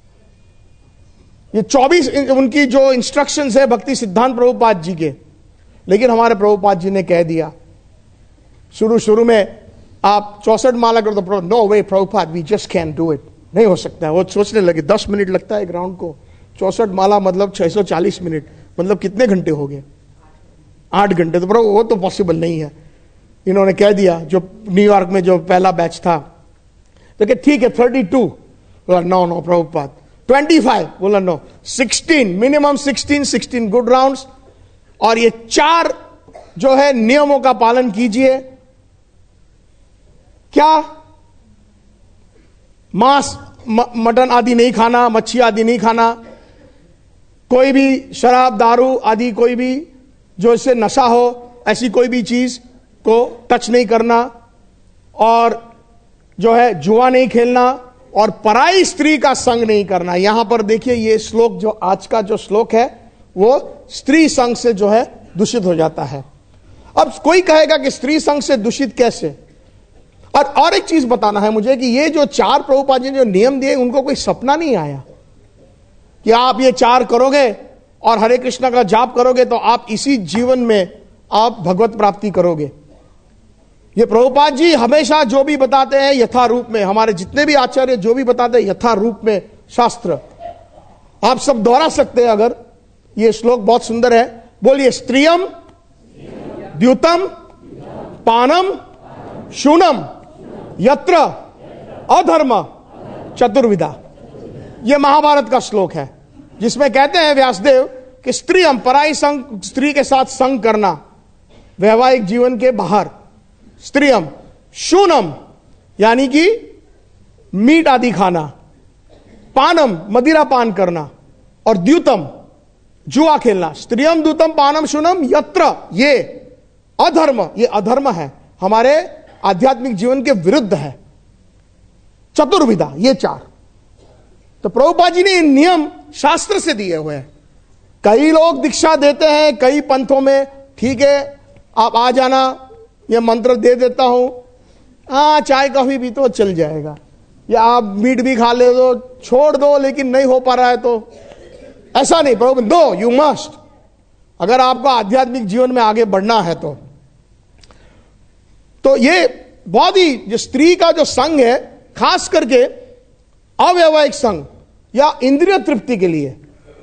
ये 24 उनकी जो इंस्ट्रक्शंस है भक्ति सिद्धांत प्रभुपाद जी के। लेकिन हमारे प्रभुपाद जी ने कह दिया शुरू में आप 64 माला करो, तो no way Prabhupada, we just can do it, नहीं हो सकता है। वो सोचने लगे 10 मिनट लगता है ग्राउंड को, 64 माला मतलब 640 मिनट, मतलब कितने घंटे हो गए? 8 घंटे। तो प्रभु वो तो पॉसिबल नहीं है। इन्होंने कह दिया, जो न्यूयॉर्क में जो पहला बैच था, तो कि ठीक है 32, बोला नो प्रभुपाद। 25, बोला नो। 16, मिनिमम 16 गुड राउंड्स, और ये 4 जो है नियमों का पालन कीजिए। क्या? मांस मटन आदि नहीं खाना, मच्छी आदि नहीं खाना, कोई भी शराब दारू आदि कोई भी जो इससे नशा हो ऐसी कोई भी चीज को टच नहीं करना, और जो है जुआ नहीं खेलना, और पराई स्त्री का संग नहीं करना। यहां पर देखिए ये श्लोक, जो आज का जो श्लोक है वो स्त्री संग से जो है दूषित हो जाता है। अब कोई कहेगा कि स्त्री संग से दूषित कैसे? और एक चीज बताना है मुझे कि ये जो 4 प्रभुपाद जी ने जो नियम दिए, उनको कोई सपना नहीं आया कि आप ये 4 करोगे और हरे कृष्णा का जाप करोगे तो आप इसी जीवन में आप भगवत प्राप्ति करोगे। ये प्रभुपाद जी हमेशा जो भी बताते हैं यथा रूप में, हमारे जितने भी आचार्य जो भी बताते हैं यथा रूप में शास्त्र, आप सब दोहरा सकते हैं। अगर ये श्लोक बहुत सुंदर है, बोलिए स्त्रियम द्युतम पानम शूनम यत्र अधर्म चतुर्विधा। यह महाभारत का श्लोक है, जिसमें कहते हैं व्यासदेव कि स्त्रियम पराई संग, स्त्री के साथ संग करना वैवाहिक जीवन के बाहर, स्त्रियम, शूनम यानी कि मीट आदि खाना, पानम मदिरा पान करना, और द्यूतम जुआ खेलना। स्त्रियम द्यूतम पानम शूनम यत्र, ये अधर्म, ये अधर्म है, हमारे आध्यात्मिक जीवन के विरुद्ध है। चतुर्विधा, ये 4। तो प्रभुपाद जी ने ये नियम शास्त्र से दिए हुए हैं। कई लोग दीक्षा देते हैं कई पंथों में, ठीक है आप आ जाना, ये मंत्र दे देता हूं, हाँ चाय कॉफी भी तो चल जाएगा, या आप मीट भी खा ले दो, छोड़ दो, लेकिन नहीं हो पा रहा है तो ऐसा नहीं, प्रभु दो, यू मस्ट, अगर आपको आध्यात्मिक जीवन में आगे बढ़ना है तो ये बहुत ही, जो स्त्री का जो संग है, खास करके अवैवाहिक संग या इंद्रिय तृप्ति के लिए,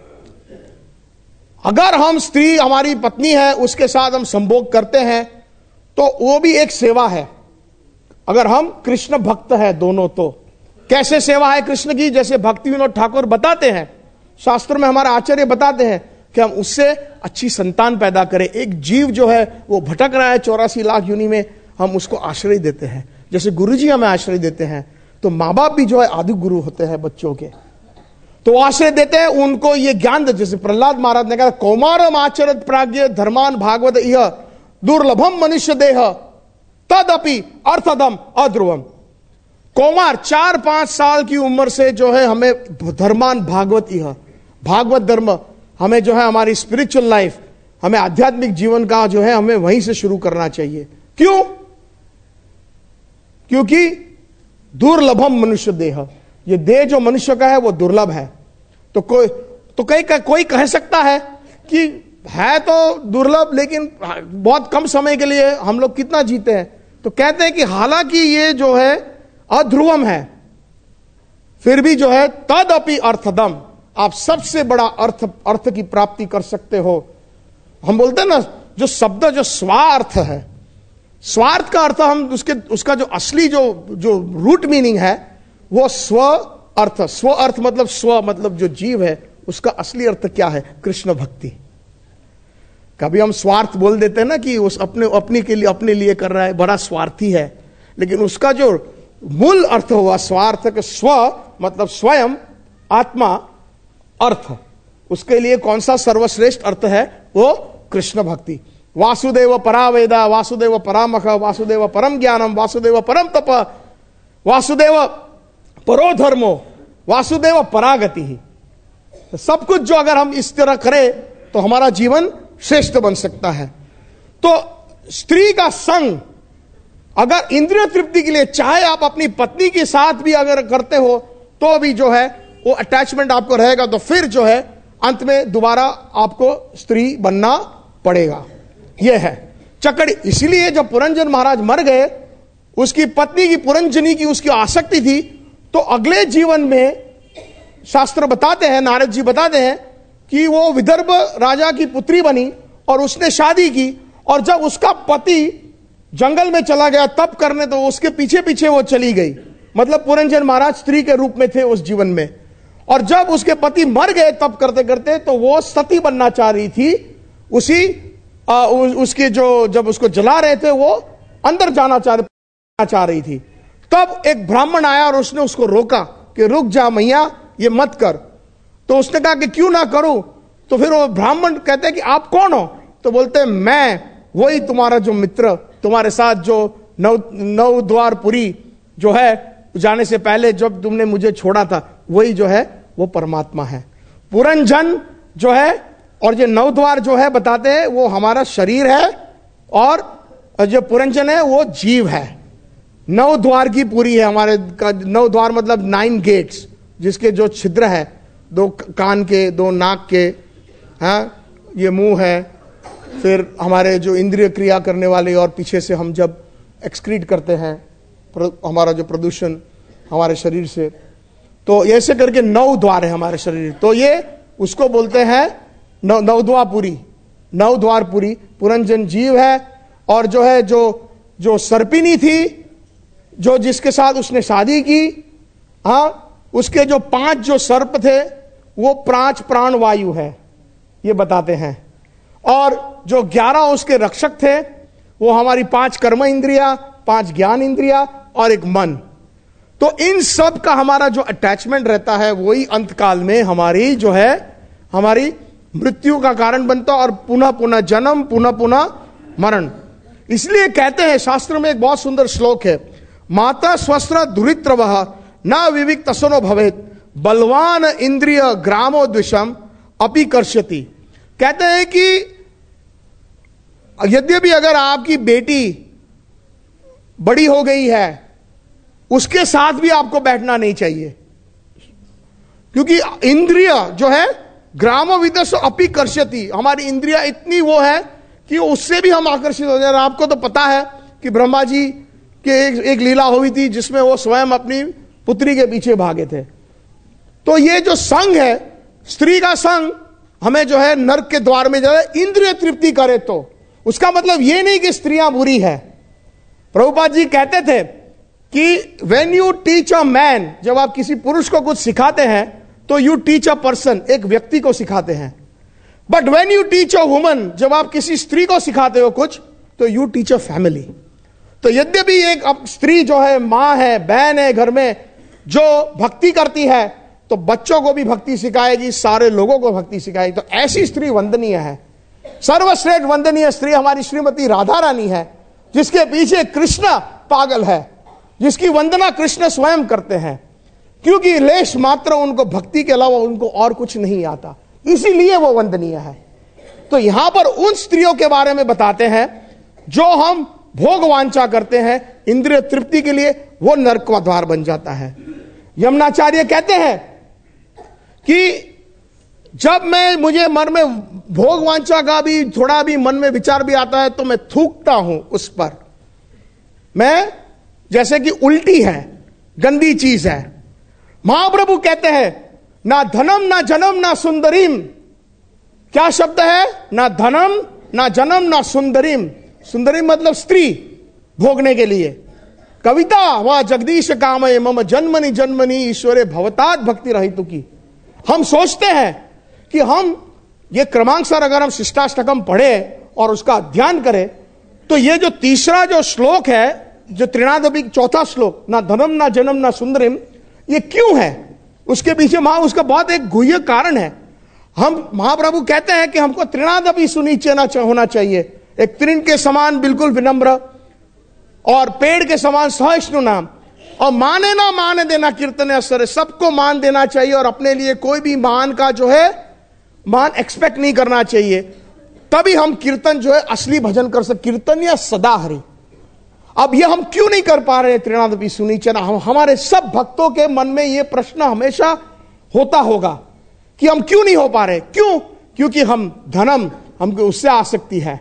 अगर हम स्त्री हमारी पत्नी है उसके साथ हम संभोग करते हैं तो वो भी एक सेवा है। अगर हम कृष्ण भक्त है दोनों, तो कैसे सेवा है कृष्ण की, जैसे भक्ति विनोद ठाकुर बताते हैं, शास्त्र में हमारे आचार्य बताते हैं कि हम उससे अच्छी संतान पैदा करें। एक जीव जो है वो भटक रहा है 84 लाख योनि में, हम उसको आश्रय देते हैं, जैसे गुरुजी हमें आश्रय देते हैं, तो माँ बाप भी जो है आदि गुरु होते हैं बच्चों के, तो आश्रय देते हैं उनको ये ज्ञान दे। जैसे प्रहलाद महाराज ने कहा, कौमारम आचरत प्राज्ञ धर्मान भागवत इह दुर्लभम मनुष्य देह तदपि अर्थदम अध्रुवम। कौमार 4-5 साल की उम्र से जो है हमें धर्मान भागवत इह, भागवत धर्म हमें जो है, हमारी स्पिरिचुअल लाइफ, हमें आध्यात्मिक जीवन का जो है हमें वहीं से शुरू करना चाहिए। क्यों? क्योंकि दुर्लभम मनुष्य देह, ये देह जो मनुष्य का है वो दुर्लभ है। तो कोई कह सकता है कि है तो दुर्लभ, लेकिन बहुत कम समय के लिए हम लोग कितना जीते हैं, तो कहते हैं कि हालांकि ये जो है अध्रुवम है, फिर भी जो है तदपि अर्थदम, आप सबसे बड़ा अर्थ की प्राप्ति कर सकते हो। हम बोलते हैं ना, जो शब्द जो स्वार्थ है, स्वार्थ का अर्थ हम उसका जो असली जो रूट मीनिंग है वो स्व अर्थ। स्व अर्थ मतलब स्व मतलब जो जीव है, उसका असली अर्थ क्या है? कृष्ण भक्ति। कभी हम स्वार्थ बोल देते हैं ना कि उस अपने लिए कर रहा है, बड़ा स्वार्थी है, लेकिन उसका जो मूल अर्थ हुआ स्वार्थ का, स्व मतलब स्वयं, आत्मा, अर्थ, उसके लिए कौन सा सर्वश्रेष्ठ अर्थ है? वो कृष्ण भक्ति। वासुदेव परावेदा, वासुदेव परामख, वासुदेव परम ज्ञानम, वासुदेव परम तप, वासुदेव परो धर्मो, वासुदेव परागति ही। सब कुछ जो अगर हम इस तरह करें तो हमारा जीवन श्रेष्ठ बन सकता है। तो स्त्री का संग अगर इंद्रिय तृप्ति के लिए, चाहे आप अपनी पत्नी के साथ भी अगर करते हो तो भी जो है वो अटैचमेंट आपको रहेगा, तो फिर जो है अंत में दोबारा आपको स्त्री बनना पड़ेगा। यह है चक्कड़ी। इसलिए जब पुरंजन महाराज मर गए, उसकी पत्नी की, पुरंजनी की उसकी आसक्ति थी, तो अगले जीवन में शास्त्र बताते हैं, नारद जी बताते हैं कि वो विदर्भ राजा की पुत्री बनी और उसने शादी की, और जब उसका पति जंगल में चला गया तप करने, तो उसके पीछे पीछे वो चली गई। मतलब पुरंजन महाराज स्त्री के रूप में थे उस जीवन में, और जब उसके पति मर गए तप करते करते, तो वो सती बनना चाह रही थी। उसके जो जब उसको जला रहे थे वो अंदर जाना चाह रही थी। तब एक ब्राह्मण आया और उसने उसको रोका कि रुक जा मैया, ये मत कर। तो उसने कहा कि क्यों ना करूं? तो फिर वो ब्राह्मण कहते हैं कि आप कौन हो? तो बोलते हैं मैं वही तुम्हारा जो मित्र, तुम्हारे साथ जो नौ द्वारपुरी जो है जाने से पहले जब तुमने मुझे छोड़ा था, वही जो है वो परमात्मा है। पुरंजन जो है और ये 9 द्वार जो है बताते हैं वो हमारा शरीर है, और जो पुरंजन है वो जीव है। 9 द्वार की पूरी है हमारे का। 9 द्वार मतलब 9 गेट्स, जिसके जो छिद्र है, 2 कान के, 2 नाक के, हाँ ये मुंह है, फिर हमारे जो इंद्रिय क्रिया करने वाले, और पीछे से हम जब एक्सक्रीट करते हैं हमारा जो प्रदूषण हमारे शरीर से, तो ऐसे करके 9 द्वार है हमारे शरीर। तो ये उसको बोलते हैं 9 द्वारपुरी। 9 द्वारपुरी पुरंजन जीव है, और जो है जो सर्पिनी थी, जो जिसके साथ उसने शादी की, हाँ उसके जो 5 जो सर्प थे वो 5 प्राण वायु है, ये बताते हैं। और जो 11 उसके रक्षक थे वो हमारी 5 कर्म इंद्रिया, 5 ज्ञान इंद्रिया और एक मन। तो इन सब का हमारा जो अटैचमेंट रहता है वही अंत काल में हमारी जो है हमारी मृत्यु का कारण बनता, और पुनः पुनः जन्म, पुनः पुनः मरण। इसलिए कहते हैं शास्त्र में एक बहुत सुंदर श्लोक है, माता स्वस्त्र दुरित्र वह न विविक तसनो भवेत बलवान इंद्रिय ग्रामो द्विषम अपि कर्ष्यति। कहते हैं कि यद्यपि अगर आपकी बेटी बड़ी हो गई है, उसके साथ भी आपको बैठना नहीं चाहिए, क्योंकि इंद्रिय जो है ग्रामो विदस्व अपि कर्षति, हमारी इंद्रिया इतनी वो है कि उससे भी हम आकर्षित हो जाए। आपको तो पता है कि ब्रह्मा जी के एक लीला हुई थी जिसमें वो स्वयं अपनी पुत्री के पीछे भागे थे। तो ये जो संग है, स्त्री का संग हमें जो है नरक के द्वार में जाए, इंद्रिय तृप्ति करे तो उसका मतलब ये नहीं कि स्त्रियां बुरी है। प्रभुपाद जी कहते थे कि when you teach a man, जब आप किसी पुरुष को कुछ सिखाते हैं तो यू टीच अ पर्सन, एक व्यक्ति को सिखाते हैं। But when you teach a woman, जब आप किसी स्त्री को सिखाते हो कुछ, तो यू टीच अ फैमिली। तो यद्यपि एक स्त्री जो है मां है, बहन है, घर में जो भक्ति करती है, तो बच्चों को भी भक्ति सिखाएगी, सारे लोगों को भक्ति सिखाएगी। तो ऐसी स्त्री वंदनीय है। सर्वश्रेष्ठ वंदनीय स्त्री हमारी श्रीमती राधा रानी है, जिसके पीछे कृष्ण पागल है, जिसकी वंदना कृष्ण स्वयं करते हैं, क्योंकि लेश मात्र उनको भक्ति के अलावा उनको और कुछ नहीं आता, इसीलिए वो वंदनीय है। तो यहां पर उन स्त्रियों के बारे में बताते हैं जो हम भोग वांछा करते हैं इंद्रिय तृप्ति के लिए, वो नरक का द्वार बन जाता है। यमुनाचार्य कहते हैं कि जब मुझे मन में भोग वांछा का भी थोड़ा भी मन में विचार भी आता है तो मैं थूकता हूं उस पर। मैं जैसे कि उल्टी है, गंदी चीज है। महाप्रभु कहते हैं ना धनम ना जन्म ना सुंदरीम। क्या शब्द है? ना धनम ना जन्म ना सुंदरीम। सुंदरी मतलब स्त्री भोगने के लिए। कविता वह जगदीश कामये मम जन्मनि जन्मनि ईश्वरे भवतात भक्ति रहितु की। हम सोचते हैं कि हम ये क्रमांकसर अगर हम शिष्टाष्टकम पढ़े और उसका अध्ययन करें तो ये जो तीसरा जो श्लोक है, जो त्रिनादपि चौथा श्लोक, ना धनम ना जन्म ना सुंदरिम, ये क्यों है? उसके पीछे उसका बहुत एक गुह्य कारण है। हम महाप्रभु कहते हैं कि हमको त्रिनादपि सुनिश्चय होना चाहिए, एक तृण के समान बिल्कुल विनम्र और पेड़ के समान सहिष्णु नाम, और माने ना मान देना कीर्तन असर, सबको मान देना चाहिए और अपने लिए कोई भी मान का जो है मान एक्सपेक्ट नहीं करना चाहिए। तभी हम कीर्तन जो है असली भजन कर सकते, कीर्तन या सदा हरि। अब ये हम क्यों नहीं कर पा रहे? त्रिनादपि सुनिचना, हमारे सब भक्तों के मन में ये प्रश्न हमेशा होता होगा कि हम क्यों नहीं हो पा रहे। क्यों? क्योंकि हम धनम, हमको उससे आसक्ति है,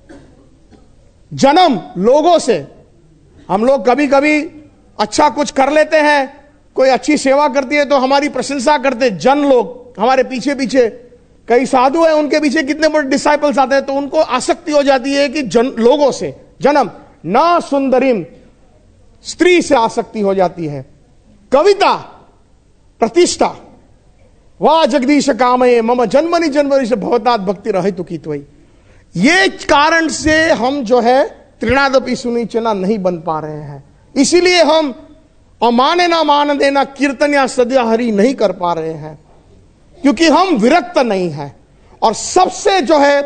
जन्म लोगों से। हम लोग कभी कभी अच्छा कुछ कर लेते हैं, कोई अच्छी सेवा करती है तो हमारी प्रशंसा करते जन लोग हमारे पीछे पीछे। कई साधु हैं, उनके पीछे कितने बड़े डिसाइपल्स आते हैं, तो उनको आसक्ति हो जाती है कि लोगों से। जन्म ना सुंदरीम, स्त्री से आसक्ति हो जाती है। कविता प्रतिष्ठा, वाह जगदीश कामये मम जन्मनि जन्मनि से भवतात भक्ति रहितु की त्वयि। ये कारण से हम जो है त्रिनादपि सुनिचना नहीं बन पा रहे हैं। इसीलिए हम अमाने ना मान देना कीर्तन या सदा हरि नहीं कर पा रहे हैं, क्योंकि हम विरक्त नहीं हैं। और सबसे जो है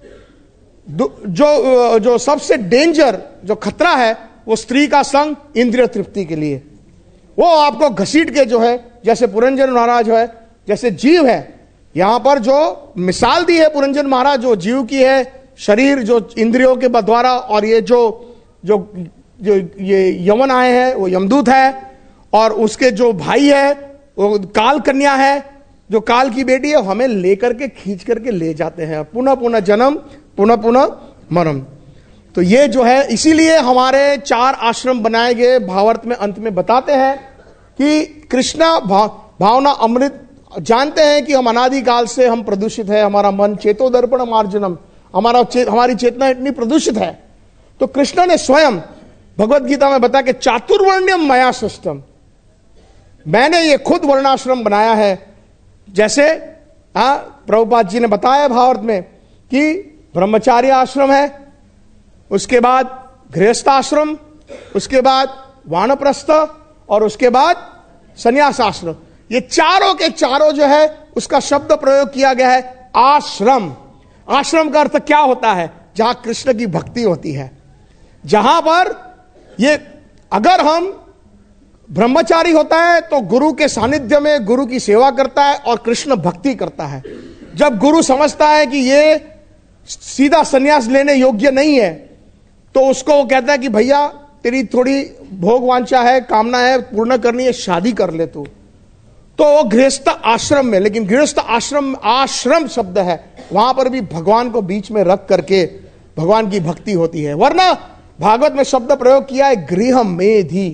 जो सबसे डेंजर, जो खतरा है, वो स्त्री का संग इंद्रिय तृप्ति के लिए। वो आपको घसीट के जो है, जैसे पुरंजन महाराज है, जैसे जीव है, यहां पर जो मिसाल दी है पुरंजन महाराज, जो जीव की है, शरीर जो इंद्रियों के द्वारा, और ये जो ये यमन आए हैं वो यमदूत है, और उसके जो भाई है वो काल कन्या है, जो काल की बेटी है, हमें लेकर के खींच करके ले जाते हैं, पुनः पुनः जन्म पुनः पुनः मरण। तो ये जो है, इसीलिए हमारे 4 आश्रम बनाए गए। भावार्थ में अंत में बताते हैं कि कृष्णा भावना अमृत, जानते हैं कि हम अनादिकाल से हम प्रदूषित है, हमारा मन चेतो दर्पण मार्जनम, हमारी चेतना इतनी प्रदूषित है। तो कृष्ण ने स्वयं भगवत गीता में बताया कि चातुर्वर्ण्यम मया सृष्टम, मैंने ये खुद वर्णाश्रम बनाया है। जैसे प्रभुपाद जी ने बताया भावार्थ में कि ब्रह्मचार्य आश्रम है, उसके बाद गृहस्थ आश्रम, उसके बाद वानप्रस्थ, और उसके बाद संन्यास आश्रम। ये चारों के चारों जो है उसका शब्द प्रयोग किया गया है आश्रम। आश्रम का अर्थ क्या होता है? जहां कृष्ण की भक्ति होती है, जहां पर ये, अगर हम ब्रह्मचारी होता है तो गुरु के सानिध्य में गुरु की सेवा करता है और कृष्ण भक्ति करता है। जब गुरु समझता है कि ये सीधा संन्यास लेने योग्य नहीं है, तो उसको वो कहता है कि भैया तेरी थोड़ी भोग वांछा है, कामना है, पूर्ण करनी है, शादी कर ले तू। तो वो गृहस्थ आश्रम में, लेकिन गृहस्थ आश्रम, आश्रम शब्द है, वहां पर भी भगवान को बीच में रख करके भगवान की भक्ति होती है। वरना भागवत में शब्द प्रयोग किया है गृह मेधि।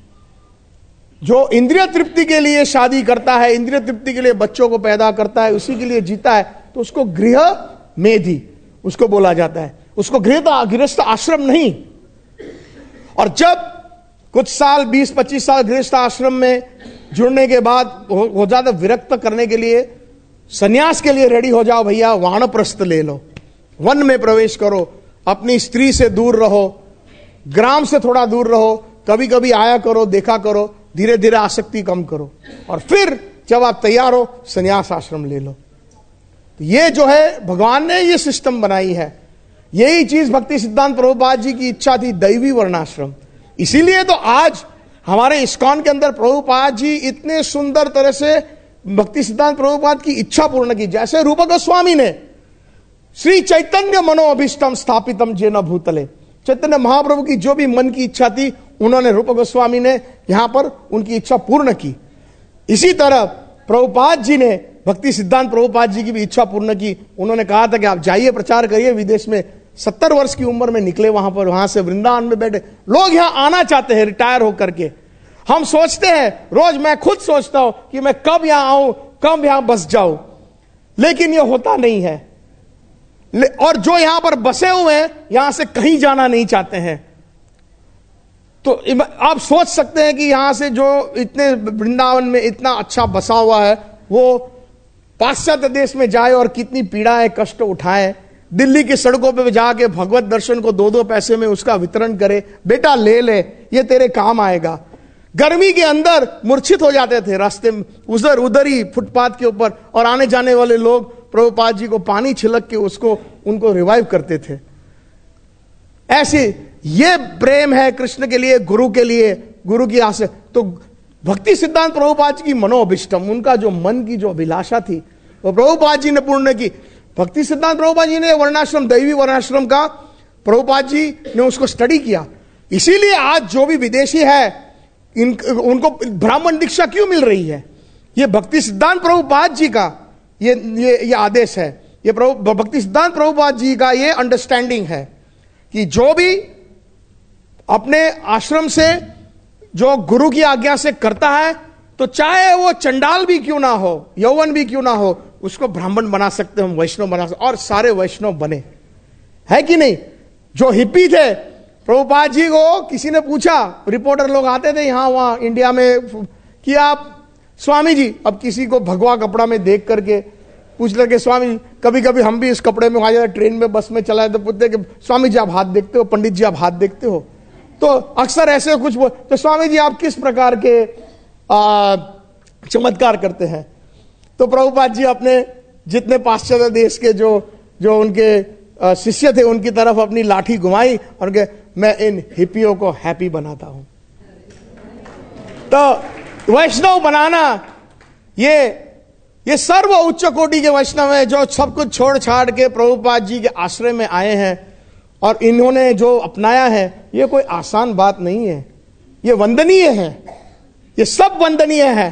जो इंद्रिय तृप्ति के लिए शादी करता है, इंद्रिय तृप्ति के लिए बच्चों को पैदा करता है, उसी के लिए जीता है, तो उसको गृह मेधि उसको बोला जाता है, उसको गृहस्थ आश्रम नहीं। और जब कुछ साल 20-25 साल गृहस्थ आश्रम में जुड़ने के बाद हो जाता, विरक्त करने के लिए, सन्यास के लिए रेडी हो जाओ भैया, वानप्रस्थ ले लो, वन में प्रवेश करो, अपनी स्त्री से दूर रहो, ग्राम से थोड़ा दूर रहो, कभी कभी आया करो, देखा करो, धीरे धीरे आसक्ति कम करो, और फिर जब आप तैयार हो सन्यास आश्रम ले लो। तो ये जो है भगवान ने ये सिस्टम बनाई है। यही चीज भक्ति सिद्धांत प्रभुपाद जी की इच्छा थी, दैवी वर्णाश्रम। इसीलिए तो आज हमारे इस्कॉन के अंदर प्रभुपाद जी इतने सुंदर तरह से भक्ति सिद्धांत प्रभुपाद की इच्छा पूर्ण की। जैसे रूप गोस्वामी ने श्री चैतन्य मनोअभिष्टम स्थापितम जेन भूतले, चैतन्य महाप्रभु की जो भी मन की इच्छा थी, उन्होंने रूप गोस्वामी ने यहां पर उनकी इच्छा पूर्ण की। इसी तरह प्रभुपाद जी ने भक्ति सिद्धांत प्रभुपाद जी की भी इच्छा पूर्ण की। उन्होंने कहा था कि आप जाइए, प्रचार करिए विदेश में। 70 वर्ष की उम्र में निकले वहां पर, वहां से वृंदावन में बैठे। लोग यहां आना चाहते हैं रिटायर होकर के। हम सोचते हैं, रोज मैं खुद सोचता हूं कि मैं कब यहां आऊं, कब यहां बस जाऊं, लेकिन यह होता नहीं है। और जो यहां पर बसे हुए हैं, यहां से कहीं जाना नहीं चाहते हैं। तो आप सोच सकते हैं कि यहां से जो इतने वृंदावन में इतना अच्छा बसा हुआ है, वो पाश्चात्य देश में जाए और कितनी पीड़ाएं कष्ट उठाए, दिल्ली की सड़कों पे जाके भगवत दर्शन को 2-2 पैसे में उसका वितरण करे, बेटा ले ले, ये तेरे काम आएगा। गर्मी के अंदर मूर्छित हो जाते थे रास्ते में, उधर ही फुटपाथ के ऊपर, और आने जाने वाले लोग प्रभुपाद जी को पानी छिलक के उनको रिवाइव करते थे। ऐसे ये प्रेम है कृष्ण के लिए, गुरु के लिए, गुरु की आशा। तो भक्ति सिद्धांत प्रभुपाद जी की मनोअभिष्टम, उनका जो मन की जो अभिलाषा थी, वो प्रभुपाद जी ने पूर्ण की। भक्ति सिद्धांत प्रभुपाद जी ने वर्णाश्रम, दैवी वर्णाश्रम का प्रभुपाद जी ने उसको स्टडी किया। इसीलिए आज जो भी विदेशी है उनको ब्राह्मण दीक्षा क्यों मिल रही है? ये भक्ति सिद्धांत प्रभुपाद जी का ये आदेश है, ये भक्ति सिद्धांत प्रभुपाद जी का ये अंडरस्टैंडिंग है कि जो भी अपने आश्रम से जो गुरु की आज्ञा से करता है, तो चाहे वो चंडाल भी क्यों ना हो, यौवन भी क्यों ना हो, उसको ब्राह्मण बना सकते, हम वैष्णव बना सकते, और सारे वैष्णव बने, है कि नहीं? जो हिप्पी थे, प्रभुपाद जी को किसी ने पूछा, रिपोर्टर लोग आते थे यहां वहां इंडिया में, कि आप स्वामी जी, अब किसी को भगवा कपड़ा में देख करके पूछ लगे, स्वामी कभी कभी हम भी इस कपड़े में आ जाते, ट्रेन में बस में चलाए, तो पूछते कि स्वामी जी आप हाथ देखते हो, पंडित जी आप हाथ देखते हो? तो अक्सर ऐसे कुछ तो स्वामी जी आप किस प्रकार के चमत्कार करते हैं? तो प्रभुपाद जी अपने जितने पाश्चात्य देश के जो उनके शिष्य थे, उनकी तरफ अपनी लाठी घुमाई और कहे, मैं इन हिप्पियों को हैप्पी बनाता हूं। तो वैष्णव बनाना, ये सर्व उच्च कोटि के वैष्णव है, जो सब कुछ छोड़ छाड़ के प्रभुपाद जी के आश्रय में आए हैं, और इन्होंने जो अपनाया है, ये कोई आसान बात नहीं है, ये वंदनीय है, ये सब वंदनीय है।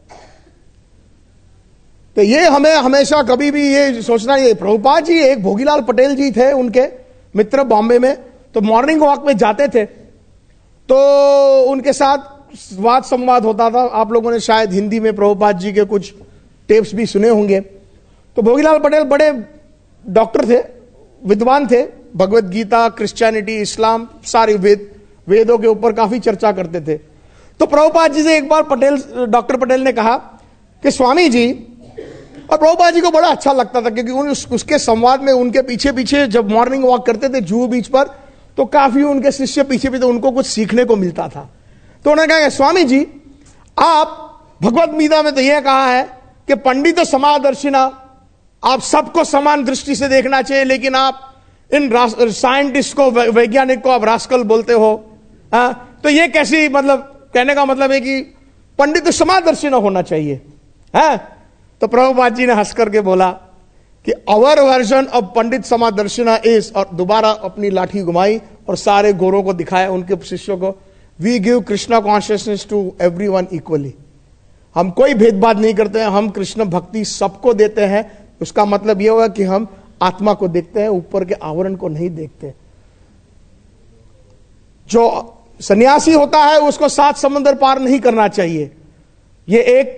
तो ये हमें हमेशा कभी भी ये सोचना चाहिए। प्रभुपाद जी, एक भोगीलाल पटेल जी थे उनके मित्र बॉम्बे में, तो मॉर्निंग वॉक में जाते थे, तो उनके साथ वाद संवाद होता था। आप लोगों ने शायद हिंदी में प्रभुपाद जी के कुछ टेप्स भी सुने होंगे। तो भोगीलाल पटेल बड़े डॉक्टर थे, विद्वान थे, भगवत गीता, क्रिश्चियनिटी, इस्लाम, सारी वेदों के ऊपर काफी चर्चा करते थे। तो प्रभुपाद जी से एक बार डॉक्टर पटेल ने कहा कि स्वामी जी, और प्रभुपाद जी को बड़ा अच्छा लगता था, क्योंकि उसके संवाद में उनके पीछे पीछे जब मॉर्निंग वॉक करते थे जुहू बीच पर, तो काफी उनके शिष्य पीछे पीछे उनको कुछ सीखने को मिलता था। तो उन्होंने कहा, स्वामी जी आप भगवत गीता में तो यह कहा है कि पंडित समादर्शिना, आप सबको समान दृष्टि से देखना चाहिए, लेकिन आप इन साइंटिस्ट को, वैज्ञानिक को आप रास्कल बोलते हो। तो ये कैसी, मतलब कहने का मतलब है कि पंडित समादर्शी न होना चाहिए, है? तो प्रभुपाद जी ने हंस करके बोला कि अवर वर्जन ऑफ पंडित समादर्शिना इज, और दोबारा अपनी लाठी घुमाई और सारे गोरों को दिखाया, उनके शिष्यों को, we give Krishna consciousness to everyone equally. हम कोई भेदभाव नहीं करते हैं, हम कृष्ण भक्ति सबको देते हैं। उसका मतलब यह हुआ कि हम आत्मा को देखते हैं, ऊपर के आवरण को नहीं देखते। जो सन्यासी होता है उसको 7 समुद्र पार नहीं करना चाहिए, ये एक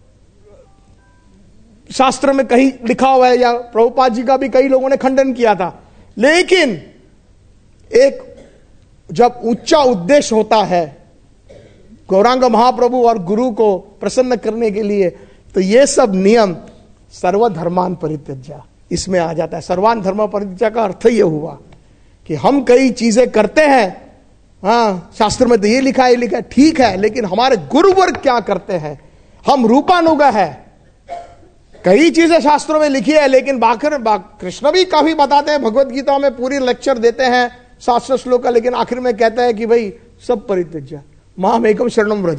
शास्त्र में कहीं लिखा हुआ है, या प्रभुपाद जी का भी कई लोगों ने खंडन किया था। लेकिन एक जब ऊंचा उद्देश्य होता है गौरांग महाप्रभु और गुरु को प्रसन्न करने के लिए, तो ये सब नियम सर्वधर्मान परित्यज्य इसमें आ जाता है। सर्वान धर्म परित्यज्य का अर्थ ये हुआ कि हम कई चीजें करते हैं, हाँ शास्त्र में तो ये लिखा है, ये लिखा है, ठीक है, लेकिन हमारे गुरुवर्ग क्या करते हैं, हम रूपानुगा है। कई चीजें शास्त्रों में लिखी है, लेकिन कृष्ण भी काफी बताते हैं, भगवत गीता में पूरी लेक्चर देते हैं 700 श्लोक का, लेकिन आखिर में कहता है कि भाई सब परित्यज्य माम एकम शरणम व्रज।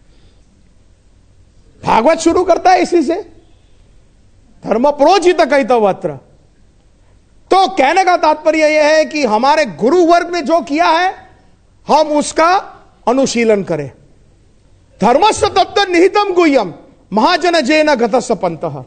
भागवत शुरू करता है इसी से, धर्म प्रोजित कैतवत्र। तो कहने का तात्पर्य यह है कि हमारे गुरु वर्ग ने जो किया है हम उसका अनुशीलन करें। धर्मस्य तत्व निहितम गुह्यम महाजन जैन गतस्य पंतः।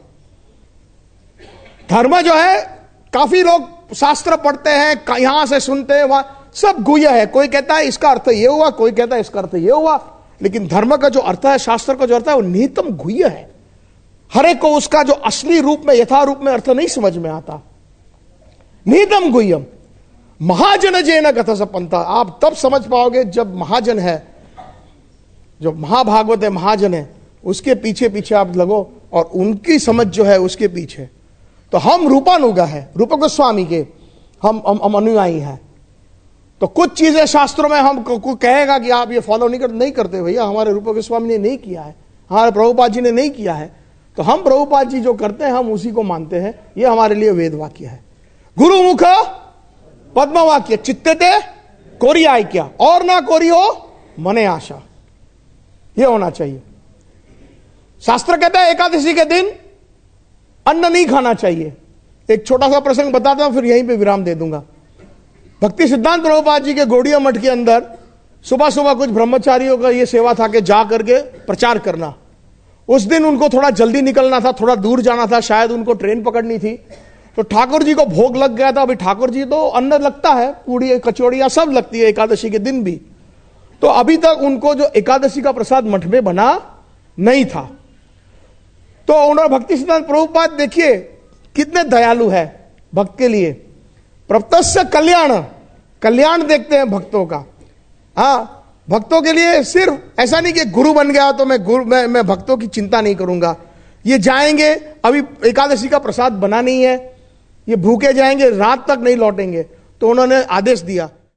धर्म जो है, काफी लोग शास्त्र पढ़ते हैं, यहां से सुनते हैं, वहां सब गुह्य है। कोई कहता है इसका अर्थ ये हुआ, कोई कहता है इसका अर्थ ये हुआ, लेकिन धर्म का जो अर्थ है, शास्त्र का जो अर्थ है, वो निहितम गुह्य है। हर एक को उसका जो असली रूप में, यथा रूप में अर्थ नहीं समझ में आता। निहितम गुह्यम महाजन जैन गतस्य पंतः। आप तब समझ पाओगे जब महाजन है, जो महाभागवत है, महाजन है, उसके पीछे पीछे आप लगो और उनकी समझ जो है उसके पीछे। तो हम रूपानुगा है, रूप गोस्वामी के हम अनुयायी हैं। तो कुछ चीजें शास्त्रों में हम को कहेगा कि आप ये फॉलो नहीं करते, भैया हमारे रूप गोस्वामी ने नहीं किया है, हमारे प्रभुपाद जी ने नहीं किया है, तो हम प्रभुपाद जी जो करते हैं हम उसी को मानते हैं। ये हमारे लिए वेद वाक्य है। गुरुमुख पद्म वाक्य चित्तते कोरिया क्या, और ना कोरियो मने आशा, ये होना चाहिए। शास्त्र कहता है एकादशी के दिन अन्न नहीं खाना चाहिए। एक छोटा सा प्रसंग बताता हूं, फिर यहीं पे विराम दे दूंगा। भक्ति सिद्धांत प्रभुपाद जी के गौड़िया मठ के अंदर सुबह सुबह कुछ ब्रह्मचारियों का ये सेवा था कि जा करके प्रचार करना। उस दिन उनको थोड़ा जल्दी निकलना था, थोड़ा दूर जाना था, शायद उनको ट्रेन पकड़नी थी। तो ठाकुर जी को भोग लग गया था। अभी ठाकुर जी तो अन्न लगता है, पूड़ी कचौड़ियां सब लगती है एकादशी के दिन भी। तो अभी तक उनको जो एकादशी का प्रसाद मठ में बना नहीं था। तो उन्होंने भक्ति सिद्धांत प्रभुपाद देखिए कितने दयालु है भक्त के लिए। प्रत्यक्ष कल्याण देखते हैं भक्तों का। हाँ, भक्तों के लिए सिर्फ ऐसा नहीं कि गुरु बन गया तो मैं भक्तों की चिंता नहीं करूंगा। ये जाएंगे, अभी एकादशी का प्रसाद बना नहीं है, ये भूखे जाएंगे, रात तक नहीं लौटेंगे। तो उन्होंने आदेश दिया